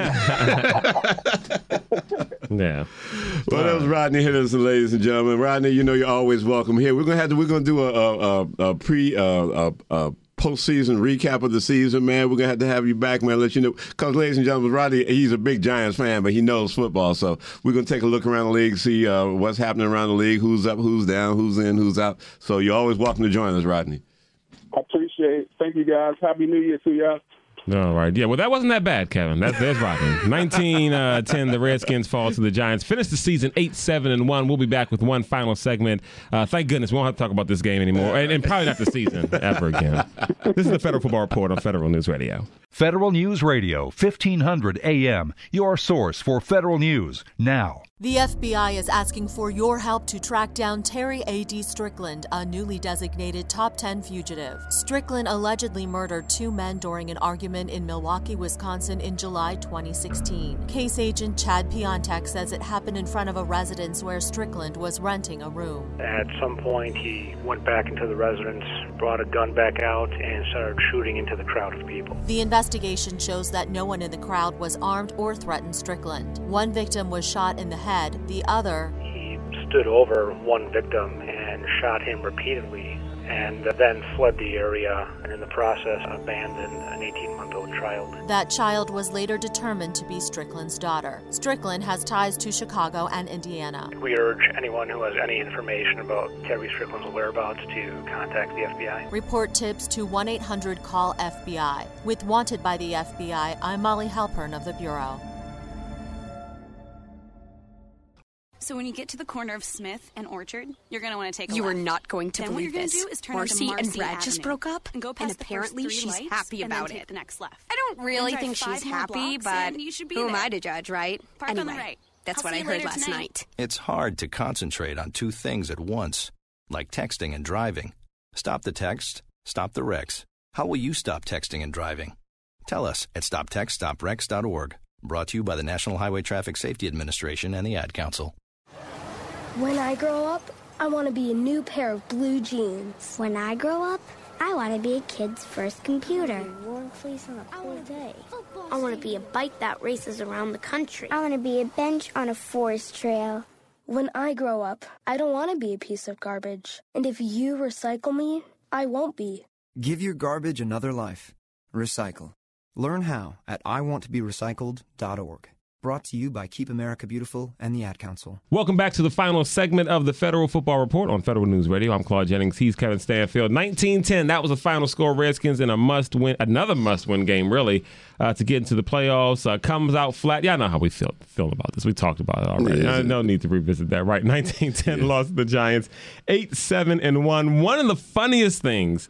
yeah. Well, that was Rodney Henderson, ladies and gentlemen. Rodney, you know you're always welcome here. We're gonna have to. We're gonna do a, a, a, a pre uh, a, a postseason recap of the season, man. We're going to have to have you back, man, let you know. Because, ladies and gentlemen, Rodney, he's a big Giants fan, but he knows football. So we're going to take a look around the league, see uh, what's happening around the league, who's up, who's down, who's in, who's out. So you're always welcome to join us, Rodney. I appreciate it. Thank you, guys. Happy New Year to y'all. All right. Yeah, well, that wasn't that bad, Kevin. That's, that's rocking. nineteen ten, the Redskins fall to the Giants. Finish the season eight seven and one. We'll be back with one final segment. Uh, thank goodness we won't have to talk about this game anymore, and, and probably not the season ever again. This is the Federal Football Report on Federal News Radio. Federal News Radio, fifteen hundred A M, your source for federal news now. The F B I is asking for your help to track down Terry A D. Strickland, a newly designated top ten fugitive. Strickland allegedly murdered two men during an argument in Milwaukee, Wisconsin in July twenty sixteen. Case agent Chad Piontek says it happened in front of a residence where Strickland was renting a room. At some point, he went back into the residence, brought a gun back out, and started shooting into the crowd of people. The investigation shows that no one in the crowd was armed or threatened Strickland. One victim was shot in the head. The other, he stood over one victim and shot him repeatedly and then fled the area and in the process abandoned an eighteen-month-old child. That child was later determined to be Strickland's daughter. Strickland has ties to Chicago and Indiana. We urge anyone who has any information about Terry Strickland's whereabouts to contact the F B I. Report tips to one eight hundred call F B I. With Wanted by the F B I, I'm Molly Halpern of the Bureau. So when you get to the corner of Smith and Orchard, you're going to want to take a You left. are not going to then believe what you're this. Gonna do is turn Marcy, Marcy and Brad Avenue just broke up, and, go and past apparently the first three she's lights, happy and about then take it. the next left. I don't really Then think drive she's five more happy, blocks, but and you should be who am there. I to judge, right? Park anyway, on the right. that's I'll what see I you heard later last tonight. night. It's hard to concentrate on two things at once, like texting and driving. Stop the text, stop the wrecks. How will you stop texting and driving? Tell us at stop text stop wrecks dot org. Brought to you by the National Highway Traffic Safety Administration and the Ad Council. When I grow up, I want to be a new pair of blue jeans. When I grow up, I want to be a kid's first computer. Warm fleece on a cold day. I want to be a bike that races around the country. I want to be a bench on a forest trail. When I grow up, I don't want to be a piece of garbage. And if you recycle me, I won't be. Give your garbage another life. Recycle. Learn how at I want to be recycled dot org. Brought to you by Keep America Beautiful and the Ad Council. Welcome back to the final segment of the Federal Football Report on Federal News Radio. I'm Claude Jennings. He's Kevin Stanfield. nineteen ten, that was the final score. Redskins in a must-win, another must-win game, really, uh, to get into the playoffs. Uh, comes out flat. Y'all know how we feel, feel about this. We talked about it already. Uh, no need to revisit that, right? nineteen ten yes. Lost to the Giants, eight seven and one. One of the funniest things,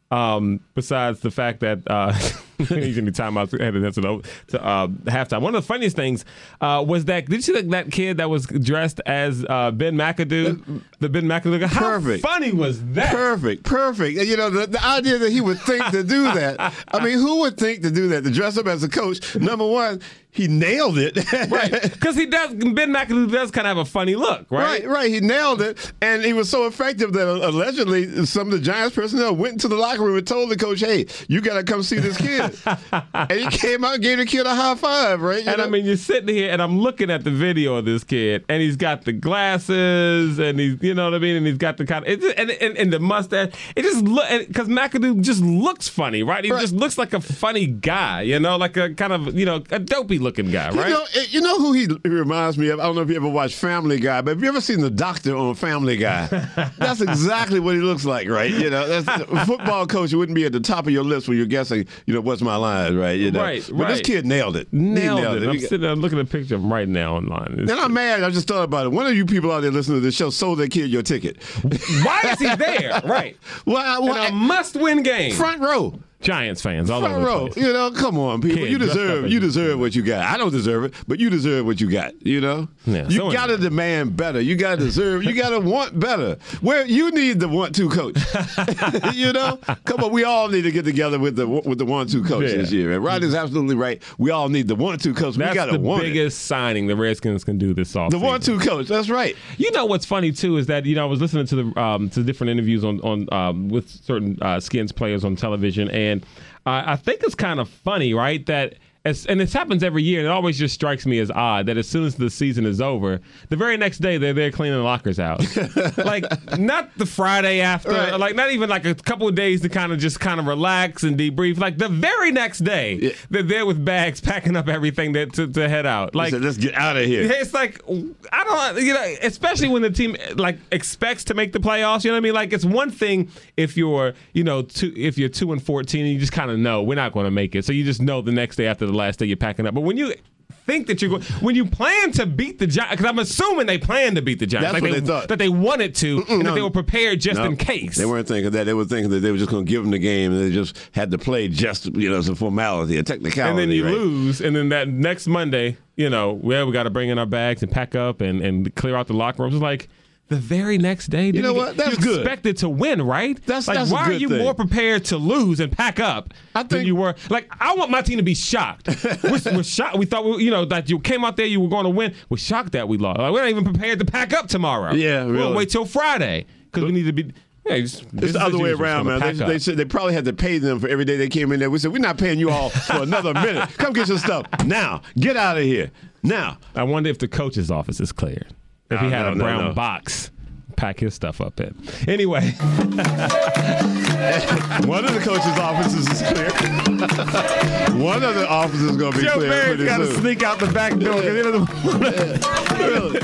um, besides the fact that uh, he's any timeouts headed into the to, uh, halftime. One of the funniest things uh, was that, did you see that, that kid that was dressed as uh, Ben McAdoo? The Ben McAdoo guy? How Perfect. funny was that? Perfect, perfect. And, you know, the, the idea that he would think to do that. I mean, who would think to do that? To dress up as a coach, number one, he nailed it. Right. Because he does, Ben McAdoo does kind of have a funny look, right? Right, right. He nailed it. And he was so effective that allegedly some of the Giants personnel went into the locker room and told the coach, hey, you got to come see this kid. And he came out and gave the kid a high five, right? You and know? I mean, you're sitting here and I'm looking at the video of this kid and he's got the glasses and he's, you know what I mean? And he's got the kind of, it's, and, and, and the mustache. It just look, because McAdoo just looks funny, right? He right. just looks like a funny guy, you know, like a kind of, you know, a dopey looking guy, right? You know, you know who he reminds me of? I don't know if you ever watched Family Guy, but have you ever seen the doctor on Family Guy? That's exactly what he looks like, right? You know, that's, a football coach wouldn't be at the top of your list when you're guessing, you know, what's my line, right? You know? Right, but right. this kid nailed it. Nailed, nailed it. it. I'm sitting there looking at a picture of him right now online. It's and I'm mad. I just thought about it. One of you people out there listening to this show sold that kid your ticket. Why is he there? Right. Well, well, in a must-win game. Front row. Giants fans all Front over row. the place. You know, come on, people. Kid you deserve you deserve what you got. I don't deserve it, but you deserve what you got, you know? Yeah, you so got to anyway. demand better. You got to deserve. You got to want better. Where you need the one-two coach. You know? Come on, we all need to get together with the with the one-two coach Yeah. this year. And Rodney's absolutely right. We all need the one-two coach. That's we got to the want biggest it. signing the Redskins can do this offseason. The one-two coach. That's right. You know what's funny too is that you know I was listening to the um, to different interviews on on um, with certain uh, Skins players on television, and uh, I think it's kind of funny, right? That as, and this happens every year, and it always just strikes me as odd that as soon as the season is over, the very next day they're there cleaning the lockers out. Like, not the Friday after, right. or like not even like a couple of days to kind of just kind of relax and debrief. Like the very next day, yeah. they're there with bags, packing up everything that, to, to head out. Like, said, let's get out of here. It's like, I don't, you know, especially when the team like expects to make the playoffs. You know what I mean? Like, it's one thing if you're, you know, two, if you're two and fourteen, and you just kind of know we're not going to make it, so you just know the next day after the last day you're packing up. But when you think that you're going, when you plan to beat the Giants, because I'm assuming they plan to beat the Giants, That's like what they, they thought. that they wanted to, Mm-mm, and no. that they were prepared just no, in case. They weren't thinking that. They were thinking that they were just going to give them the game, and they just had to play just, you know, as a formality, a technicality. And then you right? lose, and then that next Monday, you know, well, we got to bring in our bags and pack up and, and clear out the locker rooms. It's like, the very next day, you know you, what? That's you good. expected to win, right? That's like, that's why a good are you thing. more prepared to lose and pack up I think, than you were? Like, I want my team to be shocked. we're, we're shocked. We thought, we, you know, that you came out there, you were going to win. We're shocked that we lost. Like, we're not even prepared to pack up tomorrow. Yeah, really. We'll wait till Friday because we need to be. Yeah, just, it's the other way around, man. They, they said they probably had to pay them for every day they came in there. We said, we're not paying you all for another minute. Come get your stuff now. Get out of here now. I wonder if the coach's office is cleared. If no, he had no, a no, brown no. box. Pack his stuff up in. Anyway. One of the coach's offices is clear. One of the offices is going to be Joe clear. Barry's pretty got to soon. sneak out the back door. Yeah. He doesn't Really?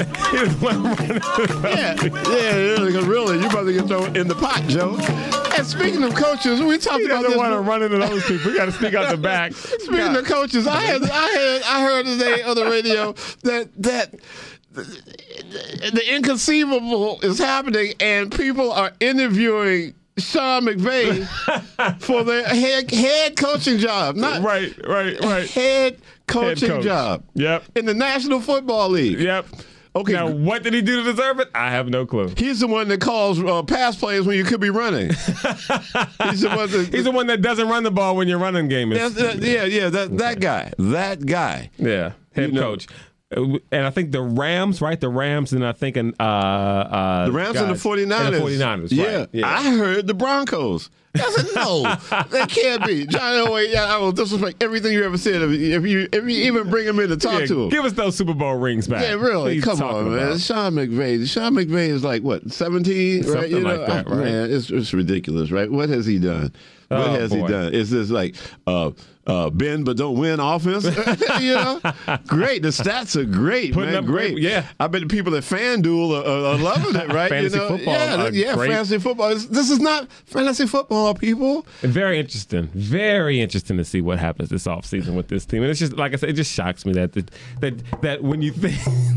Yeah, yeah, really, because really, you're about to get thrown in the pot, Joe. And speaking of coaches, we talked He about doesn't this. want to run into those people. We got to sneak out the back. Speaking God. of coaches, I had, I had, I heard today on the radio that that. The inconceivable is happening, and people are interviewing Sean McVay for their head head coaching job. Not right, right, right. Head coaching Head coach. job. Yep. In the National Football League. Yep. Okay. Now, what did he do to deserve it? I have no clue. He's the one that calls uh, pass plays when you could be running. He's the one that, He's the one that doesn't run the ball when your running game is. uh, yeah, yeah, that that guy. That guy. Yeah, head You know, coach. And I think the Rams, right? The Rams, and I think an, uh, uh, The Rams guys, and the 49ers. And the 49ers, yeah. right. Yeah. I heard the Broncos. I said, no, that can't be. John Elway, yeah, I will disrespect everything you ever said if you, if you even bring him in to talk Yeah, to him. give us those Super Bowl rings back. Yeah, really. What are you Come talking on, man. about? Sean McVay. Sean McVay is like, what, seventeen? Something right? You know, like that, right? Man, it's, it's ridiculous, right? What has he done? What Oh, has boy. he done? Is this like uh, uh, bend but don't win offense? You know? Great. The stats are great, Putting man. up Great. great- yeah. I bet the people at FanDuel are, are, are loving it, right? Fantasy you know? football Yeah, are yeah great. fantasy football. It's- This is not fantasy football, people. Very interesting. Very interesting to see what happens this offseason with this team. And it's just, like I said, it just shocks me that that that, that when you think.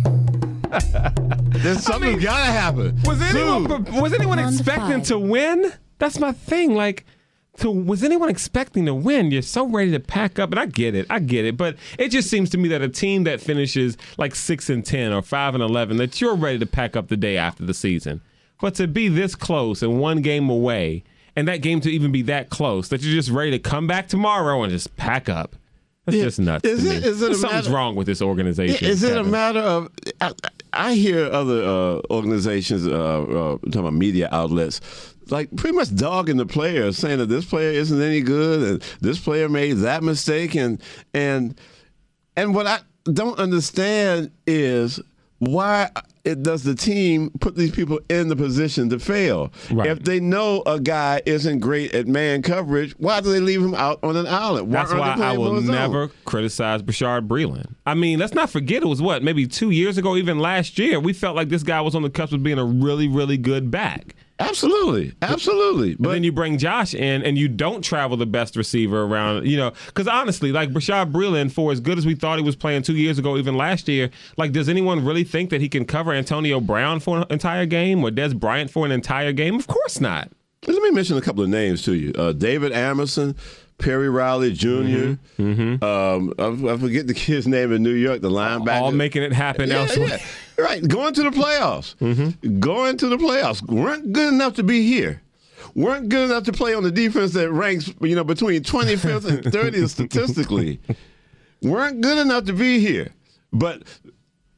There's something mean, gotta happen. Was anyone, Soon. was anyone On to expecting five. to win? That's my thing. Like, to, was anyone expecting to win? You're so ready to pack up, and I get it, I get it, but it just seems to me that a team that finishes like six and ten or five and eleven, that you're ready to pack up the day after the season. But to be this close and one game away, and that game to even be that close, that you're just ready to come back tomorrow and just pack up. That's Yeah. just nuts. Is to it- me. is it a Something's matter- wrong with this organization. Is it a Kevin. matter of? I, I hear other uh, organizations, uh, uh, talking about media outlets, like pretty much dogging the players, saying that this player isn't any good, and this player made that mistake, and and and what I don't understand is why it does the team put these people in the position to fail? Right. If they know a guy isn't great at man coverage, why do they leave him out on an island? Why That's aren't they why I playing will on his own? never criticize Bashard Breeland. I mean, let's not forget it was what, maybe two years ago, even last year, we felt like this guy was on the cusp of being a really, really good back. Absolutely, absolutely. But, but then you bring Josh in, and you don't travel the best receiver around, you know, because honestly, like Bashard Breeland, for as good as we thought he was playing two years ago, even last year, like, does anyone really think that he can cover Antonio Brown for an entire game or Des Bryant for an entire game? Of course not. Let me mention a couple of names to you. Uh, David Amerson, Perry Riley Junior Mm-hmm. Um, I, I forget the kid's name in New York, the linebacker. All making it happen Yeah, elsewhere. yeah. Right, going to the playoffs. Mm-hmm. Going to the playoffs. Weren't good enough to be here. Weren't good enough to play on the defense that ranks, you know, between twenty-fifth and thirtieth statistically. Weren't good enough to be here. But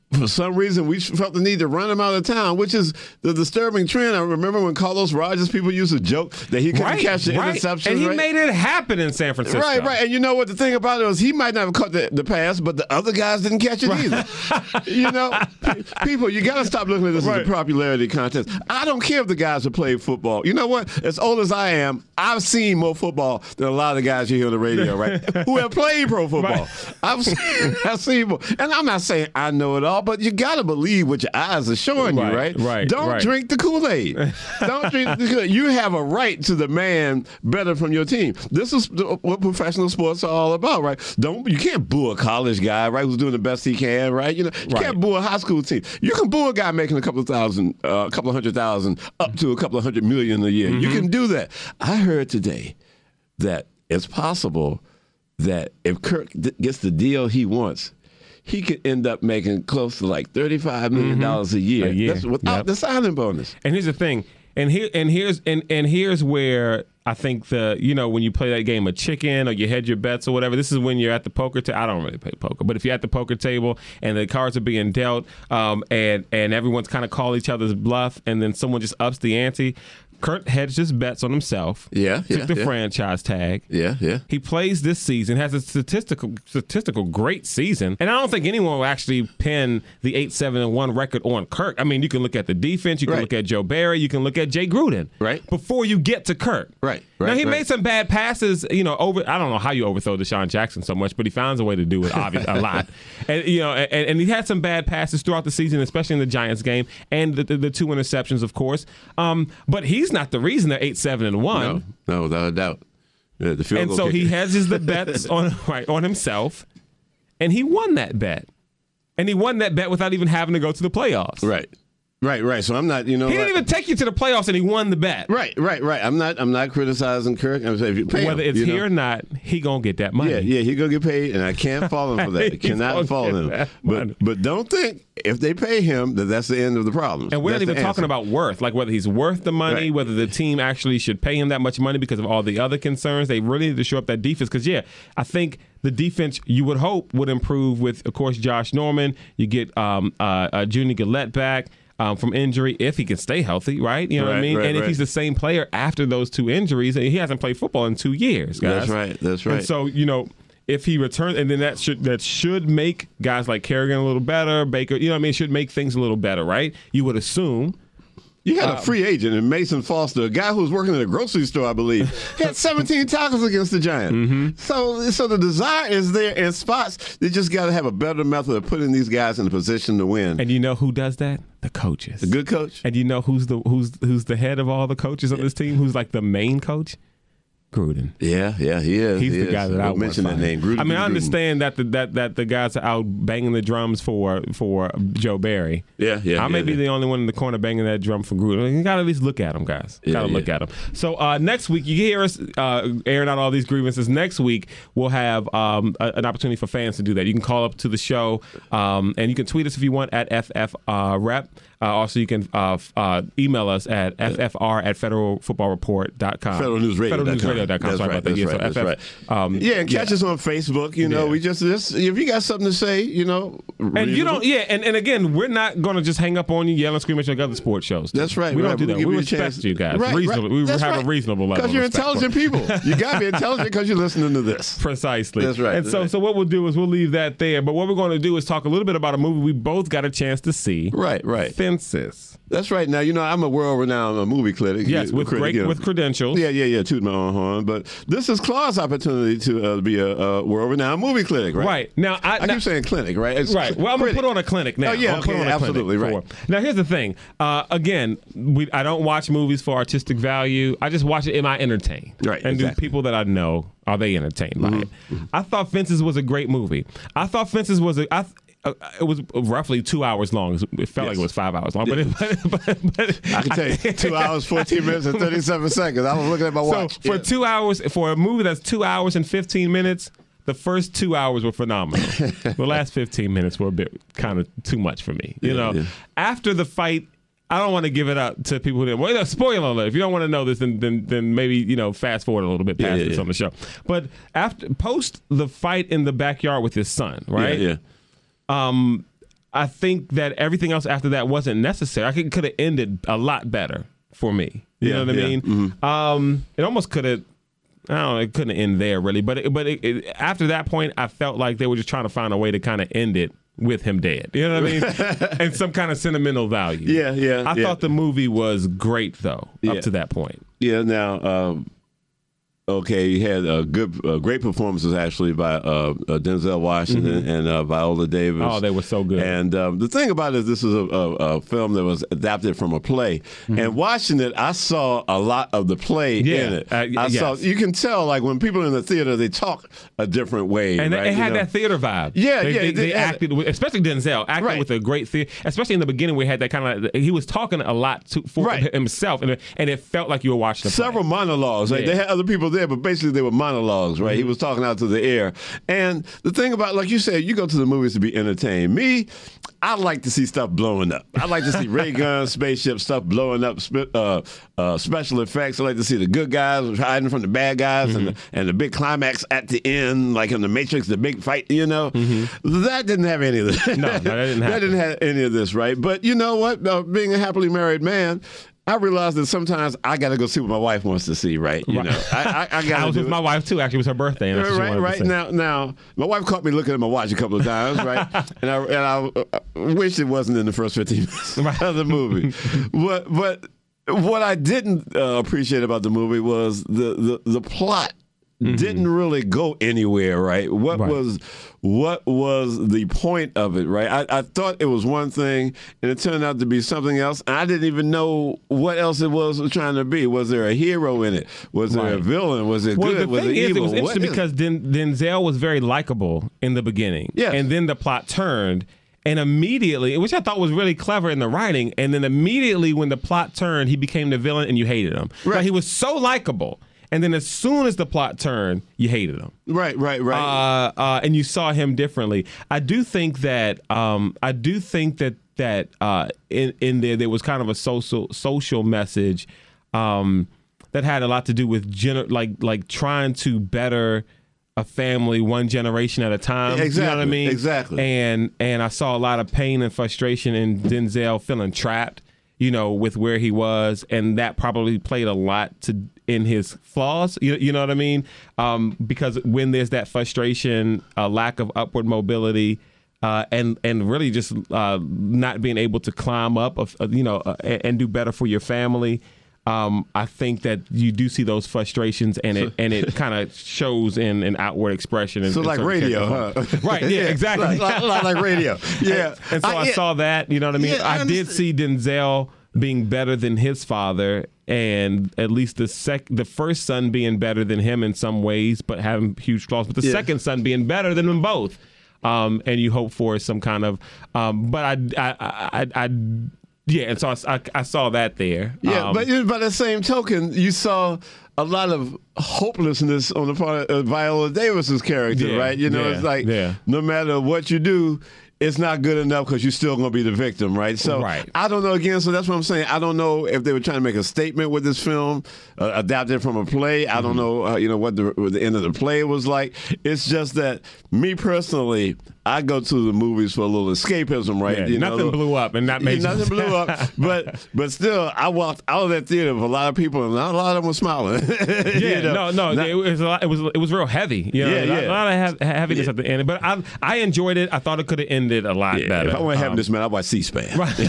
for some reason, we felt the need to run him out of town, which is the disturbing trend. I remember when Carlos Rogers, people used to joke that he couldn't right, catch the right. interceptions. And he right? made it happen in San Francisco. Right, right. And you know what the thing about it was, he might not have caught the, the pass, but the other guys didn't catch it either. You know, people, you got to stop looking at this right. as a popularity contest. I don't care if the guys have played football. You know what? As old as I am, I've seen more football than a lot of the guys you hear on the radio, right? Who have played pro football. Right. I've seen, I've seen more. And I'm not saying I know it all, but you got to believe what your eyes are showing right, you, right? Right. Don't right. drink the Kool-Aid. Don't drink the Kool-Aid. You have a right to demand better from your team. This is what professional sports are all about, right? Don't you can't boo a college guy, right, who's doing the best he can, right? You know, you right. can't boo a high school team. You can boo a guy making a couple of thousand, uh, a couple of hundred thousand, up to a couple of hundred million a year. Mm-hmm. You can do that. I heard today that it's possible that if Kirk gets the deal he wants, he could end up making close to like thirty-five million dollars mm-hmm. a year. A year. That's without yep. the signing bonus. And here's the thing. And here and here's and, and here's where I think the you know when you play that game of chicken or you hedge your bets or whatever, this is when you're at the poker table. I don't really play poker, but if you're at the poker table and the cards are being dealt, um, and and everyone's kind of call each other's bluff, and then someone just ups the ante. Kurt hedged his bets on himself. Yeah, took yeah, the yeah. franchise tag. Yeah, yeah. He plays this season, has a statistical statistical great season, and I don't think anyone will actually pin the eight seven and one record on Kirk. I mean, you can look at the defense, you can right. look at Joe Barry, you can look at Jay Gruden, right? Before you get to Kirk, right? right now he right. made some bad passes. You know, over I don't know how you overthrow Deshaun Jackson so much, but he finds a way to do it obviously a lot. And you know, and, and he had some bad passes throughout the season, especially in the Giants game, and the, the, the two interceptions, of course. Um, but he's not the reason they're eight seven and one. No, no, without a doubt. Yeah, the field and goal so kicker. he hedges the bets on right on himself, and he won that bet, and he won that bet without even having to go to the playoffs. Right. Right, right. So I'm not, you know, he didn't like, even take you to the playoffs, and he won the bet. Right, right, right. I'm not, I'm not criticizing Kirk. I'm saying if you pay whether him, it's you here know? or not, he gonna get that money. Yeah, yeah, he gonna get paid, and I can't fault him for that. I cannot fault him. But, but don't think if they pay him that that's the end of the problem. And we're that's not even talking about worth, like whether he's worth the money, right. whether the team actually should pay him that much money because of all the other concerns. They really need to show up that defense because, yeah, I think the defense you would hope would improve with, of course, Josh Norman. You get um, uh, uh, Junior Gillette back. Um, from injury, if he can stay healthy, right? You know right, what I mean? Right, and if right. he's the same player after those two injuries, he hasn't played football in two years, guys. That's right. That's right. And so, you know, if he returns, and then that should that should make guys like Kerrigan a little better, Baker, you know what I mean? It should make things a little better, right? You would assume. You had um, a free agent in Mason Foster, a guy who was working at a grocery store, I believe. He had seventeen tackles against the Giants. Mm-hmm. So, so the desire is there in spots. They just got to have a better method of putting these guys in a position to win. And you know who does that? The coaches. The good coach. And you know who's the who's who's the head of all the coaches on this team? Who's like the main coach? Gruden. Yeah, yeah, he is. He's he the is. guy that I mention that name. Gruden. I mean, I Gruden. understand that the that, that the guys are out banging the drums for for Joe Barry. Yeah, yeah. I may yeah, be yeah. the only one in the corner banging that drum for Gruden. You got to at least look at him, guys. Yeah, got to yeah. look at him. So uh, next week, you hear us uh, airing out all these grievances. Next week, we'll have um, a, an opportunity for fans to do that. You can call up to the show, um, and you can tweet us if you want at F F uh, Rep. Uh, also, you can uh, f- uh, email us at F F R at federal football report dot com. Federal News Radio. Federal News Radio dot com. That's Sorry right. about that. That's Yeah, right. so That's F F, right. um, yeah, and catch yeah. us on Facebook. You know, Yeah. we just, just if you got something to say, you know, and you don't, yeah, and, and again, we're not going to just hang up on you, yell and scream at you like other sports shows. That's right. We right. don't do We'll that. give We you a respect chance. you guys. Right, Reasonable. right. We That's have right. a reasonable level. Because you're of respect intelligent for- people. You got to be intelligent because you're listening to this. Precisely. That's right. And That's so, right. so what we'll do is we'll leave that there. But what we're going to do is talk a little bit about a movie we both got a chance to see. Right, right. Fences. That's right. Now, you know, I'm a world-renowned movie critic. Yes, with critic, great, you know. with credentials. Yeah, yeah, yeah, toot my own horn. But this is Claude's opportunity to uh, be a, a world-renowned movie critic, right? Right. Now, I, I now, keep saying clinic, right? It's right. Well, I'm going to critic. put on a clinic now. Oh, yeah, I'll put okay, on a absolutely, clinic right. for- Now, here's the thing. Uh, again, we I don't watch movies for artistic value. I just watch it. Am I entertained? Right, And exactly. do people that I know, are they entertained by Mhm, it? I thought Fences was a great movie. I thought Fences was a... I, Uh, it was roughly two hours long. It felt Yes. like it was five hours long, but, it, but, but, but I can tell you, two hours, fourteen minutes, and thirty-seven seconds. I was looking at my watch. So for Yeah. two hours, for a movie that's two hours and fifteen minutes, the first two hours were phenomenal. The last fifteen minutes were a bit kind of too much for me. You Yeah, know, yeah. after the fight, I don't want to give it up to people who didn't. Well, spoiler alert! If you don't want to know this, then then, then maybe you know fast forward a little bit past Yeah, yeah, this yeah. on the show. But after post the fight in the backyard with his son, right? Yeah, yeah. Um, I think that everything else after that wasn't necessary. I think it could have ended a lot better for me. You Yeah, know what I yeah. mean? Mhm. Um, it almost could have. I don't know. It couldn't end there really, but it, but it, it, after that point, I felt like they were just trying to find a way to kind of end it with him dead. You know what I mean? And some kind of sentimental value. Yeah, yeah. I yeah. thought the movie was great though, Yeah. up to that point. Yeah. Now, um, okay, you had uh, good, uh, great performances actually by uh, uh, Denzel Washington Mhm. and uh, Viola Davis. Oh, they were so good. And um, the thing about it is, this is a, a, a film that was adapted from a play. Mhm. And watching it, I saw a lot of the play Yeah, in it. uh, I yes. saw. You can tell, like when people in the theater, they talk a different way. And right? it You had know? that theater vibe. Yeah, they, yeah, They, they they had acted, with, especially Denzel, acted Right. with a great theater. Especially in the beginning, we had that kind of. He was talking a lot to for Right. himself, and it, and it felt like you were watching a play. Several monologues. Right? Yeah. They had other people there, but basically they were monologues, right? He Mm-hmm. was talking out to the air. And the thing about, like you said, you go to the movies to be entertained. Me, I like to see stuff blowing up. I like to see ray guns, spaceships, stuff blowing up, sp- uh, uh, special effects. I like to see the good guys hiding from the bad guys and, the, and the big climax at the end, like in The Matrix, the big fight, you know? That didn't have any of this. No, no, that didn't That happen. didn't have any of this, right? But you know what? Uh, being a happily married man, I realized that sometimes I got to go see what my wife wants to see, right? You Right. know, I, I, I got I was to with my wife too. Actually, it was her birthday. And that's what she Right, wanted to right say. now, now my wife caught me looking at my watch a couple of times, right? and I and I, uh, wish it wasn't in the first fifteen minutes of the movie. but but what I didn't uh, appreciate about the movie was the the, the plot. Mm-hmm. Didn't really go anywhere, right? What Right. was what was the point of it, right? I, I thought it was one thing, and it turned out to be something else. And I didn't even know what else it was trying to be. Was there a hero in it? Was there a Right. villain? Was it Well, good? the was thing it is, evil? it was What interesting is- because Den- Denzel was very likable in the beginning. Yes. And then the plot turned. And immediately, which I thought was really clever in the writing, and then immediately when the plot turned, he became the villain and you hated him. Right. Like, he was so likable. And then as soon as the plot turned, you hated him. Right, right, right. Uh, uh, and you saw him differently. I do think that um, I do think that that uh, in in there there was kind of a social social message um, that had a lot to do with gener- like like trying to better a family one generation at a time. Exactly, You know what I mean? exactly. And and I saw a lot of pain and frustration in Denzel feeling trapped, you know, with where he was, and that probably played a lot to in his flaws. You, you know what I mean? Um, because when there's that frustration, a lack of upward mobility, uh, and and really just uh, not being able to climb up, of, uh, you know, uh, and, and do better for your family. Um, I think that you do see those frustrations, and it and it kind of shows in an outward expression. In, So in like certain radio, characters. huh? Right? Yeah, exactly. like, like, like radio. Yeah. And, and so I, I- yeah. saw that. You know what I mean? Yeah, I I, did see Denzel being better than his father, and at least the sec the first son being better than him in some ways, but having huge flaws. But the Yeah. second son being better than them both. Um, and you hope for some kind of. Um, but I, I, I, I, I yeah, and so I, I, I saw that there. Yeah, Um, but by the same token, you saw a lot of hopelessness on the part of Viola Davis's character, Yeah, right? You know, yeah, it's like yeah. no matter what you do, it's not good enough because you're still going to be the victim, right? So Right. I don't know. Again, so that's what I'm saying. I don't know if they were trying to make a statement with this film, uh, adapted from a play. I don't know, uh, you know, what the, what the end of the play was like. It's just that me personally, I go to the movies for a little escapism, right? yeah, You know, nothing little- blew up, and that yeah, made nothing blew up, but but still, I walked out of that theater with a lot of people, and not a lot of them were smiling. Yeah, You know? no, no, Not- it was a lot, it was it was real heavy. You know, Yeah, a lot- yeah. a lot of heav- heaviness at the end. But I I enjoyed it. I thought it could have ended a lot Yeah, better. if I want Um, happiness, man, I watch C-SPAN. Right.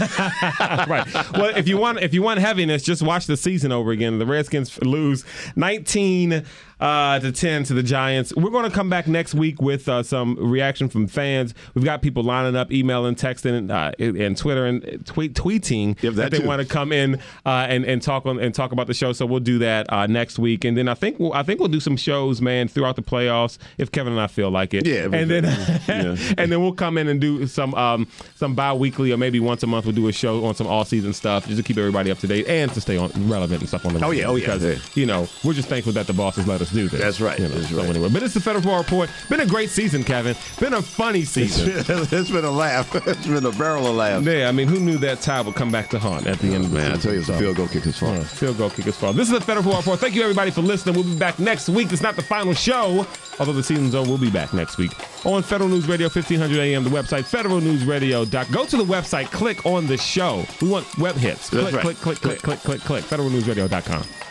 right. Well, if you want if you want heaviness, just watch the season over again. The Redskins lose nineteen uh, to ten to the Giants. We're going to come back next week with uh, some reaction from fans. We've got people lining up, emailing, texting, uh, and Twitter and tweet tweeting that that they too. want to come in uh, and and talk on and talk about the show. So we'll do that uh, next week, and then I think we'll, I think we'll do some shows, man, throughout the playoffs if Kevin and I feel like it. Yeah, and then yeah. and then we'll come in and do some um, some bi-weekly or maybe once a month we'll do a show on some all-season stuff just to keep everybody up to date and to stay on relevant and stuff on the Oh, yeah, oh, yeah. because Yeah. you know we're just thankful that the bosses let us let's do this. That's right. You know, That's so right. anyway, but it's the Federal Football Report. Been a great season, Kevin. Been a funny season. It's been, it's been a laugh. It's been a barrel of laughs. Yeah, I mean, who knew that tie would come back to haunt at the end of the Man, season? I tell you, it's a field goal kicker's fault. Yeah, field goal kicker's fault. This is the Federal Football Report. Thank you, everybody, for listening. We'll be back next week. It's not the final show, although the season's over. We'll be back next week on Federal News Radio, fifteen hundred A M, the website, federal news radio dot com. Go to the website, click on the show. We want web hits. That's Click, right. click, click, click, click, click, click, federal news radio dot com.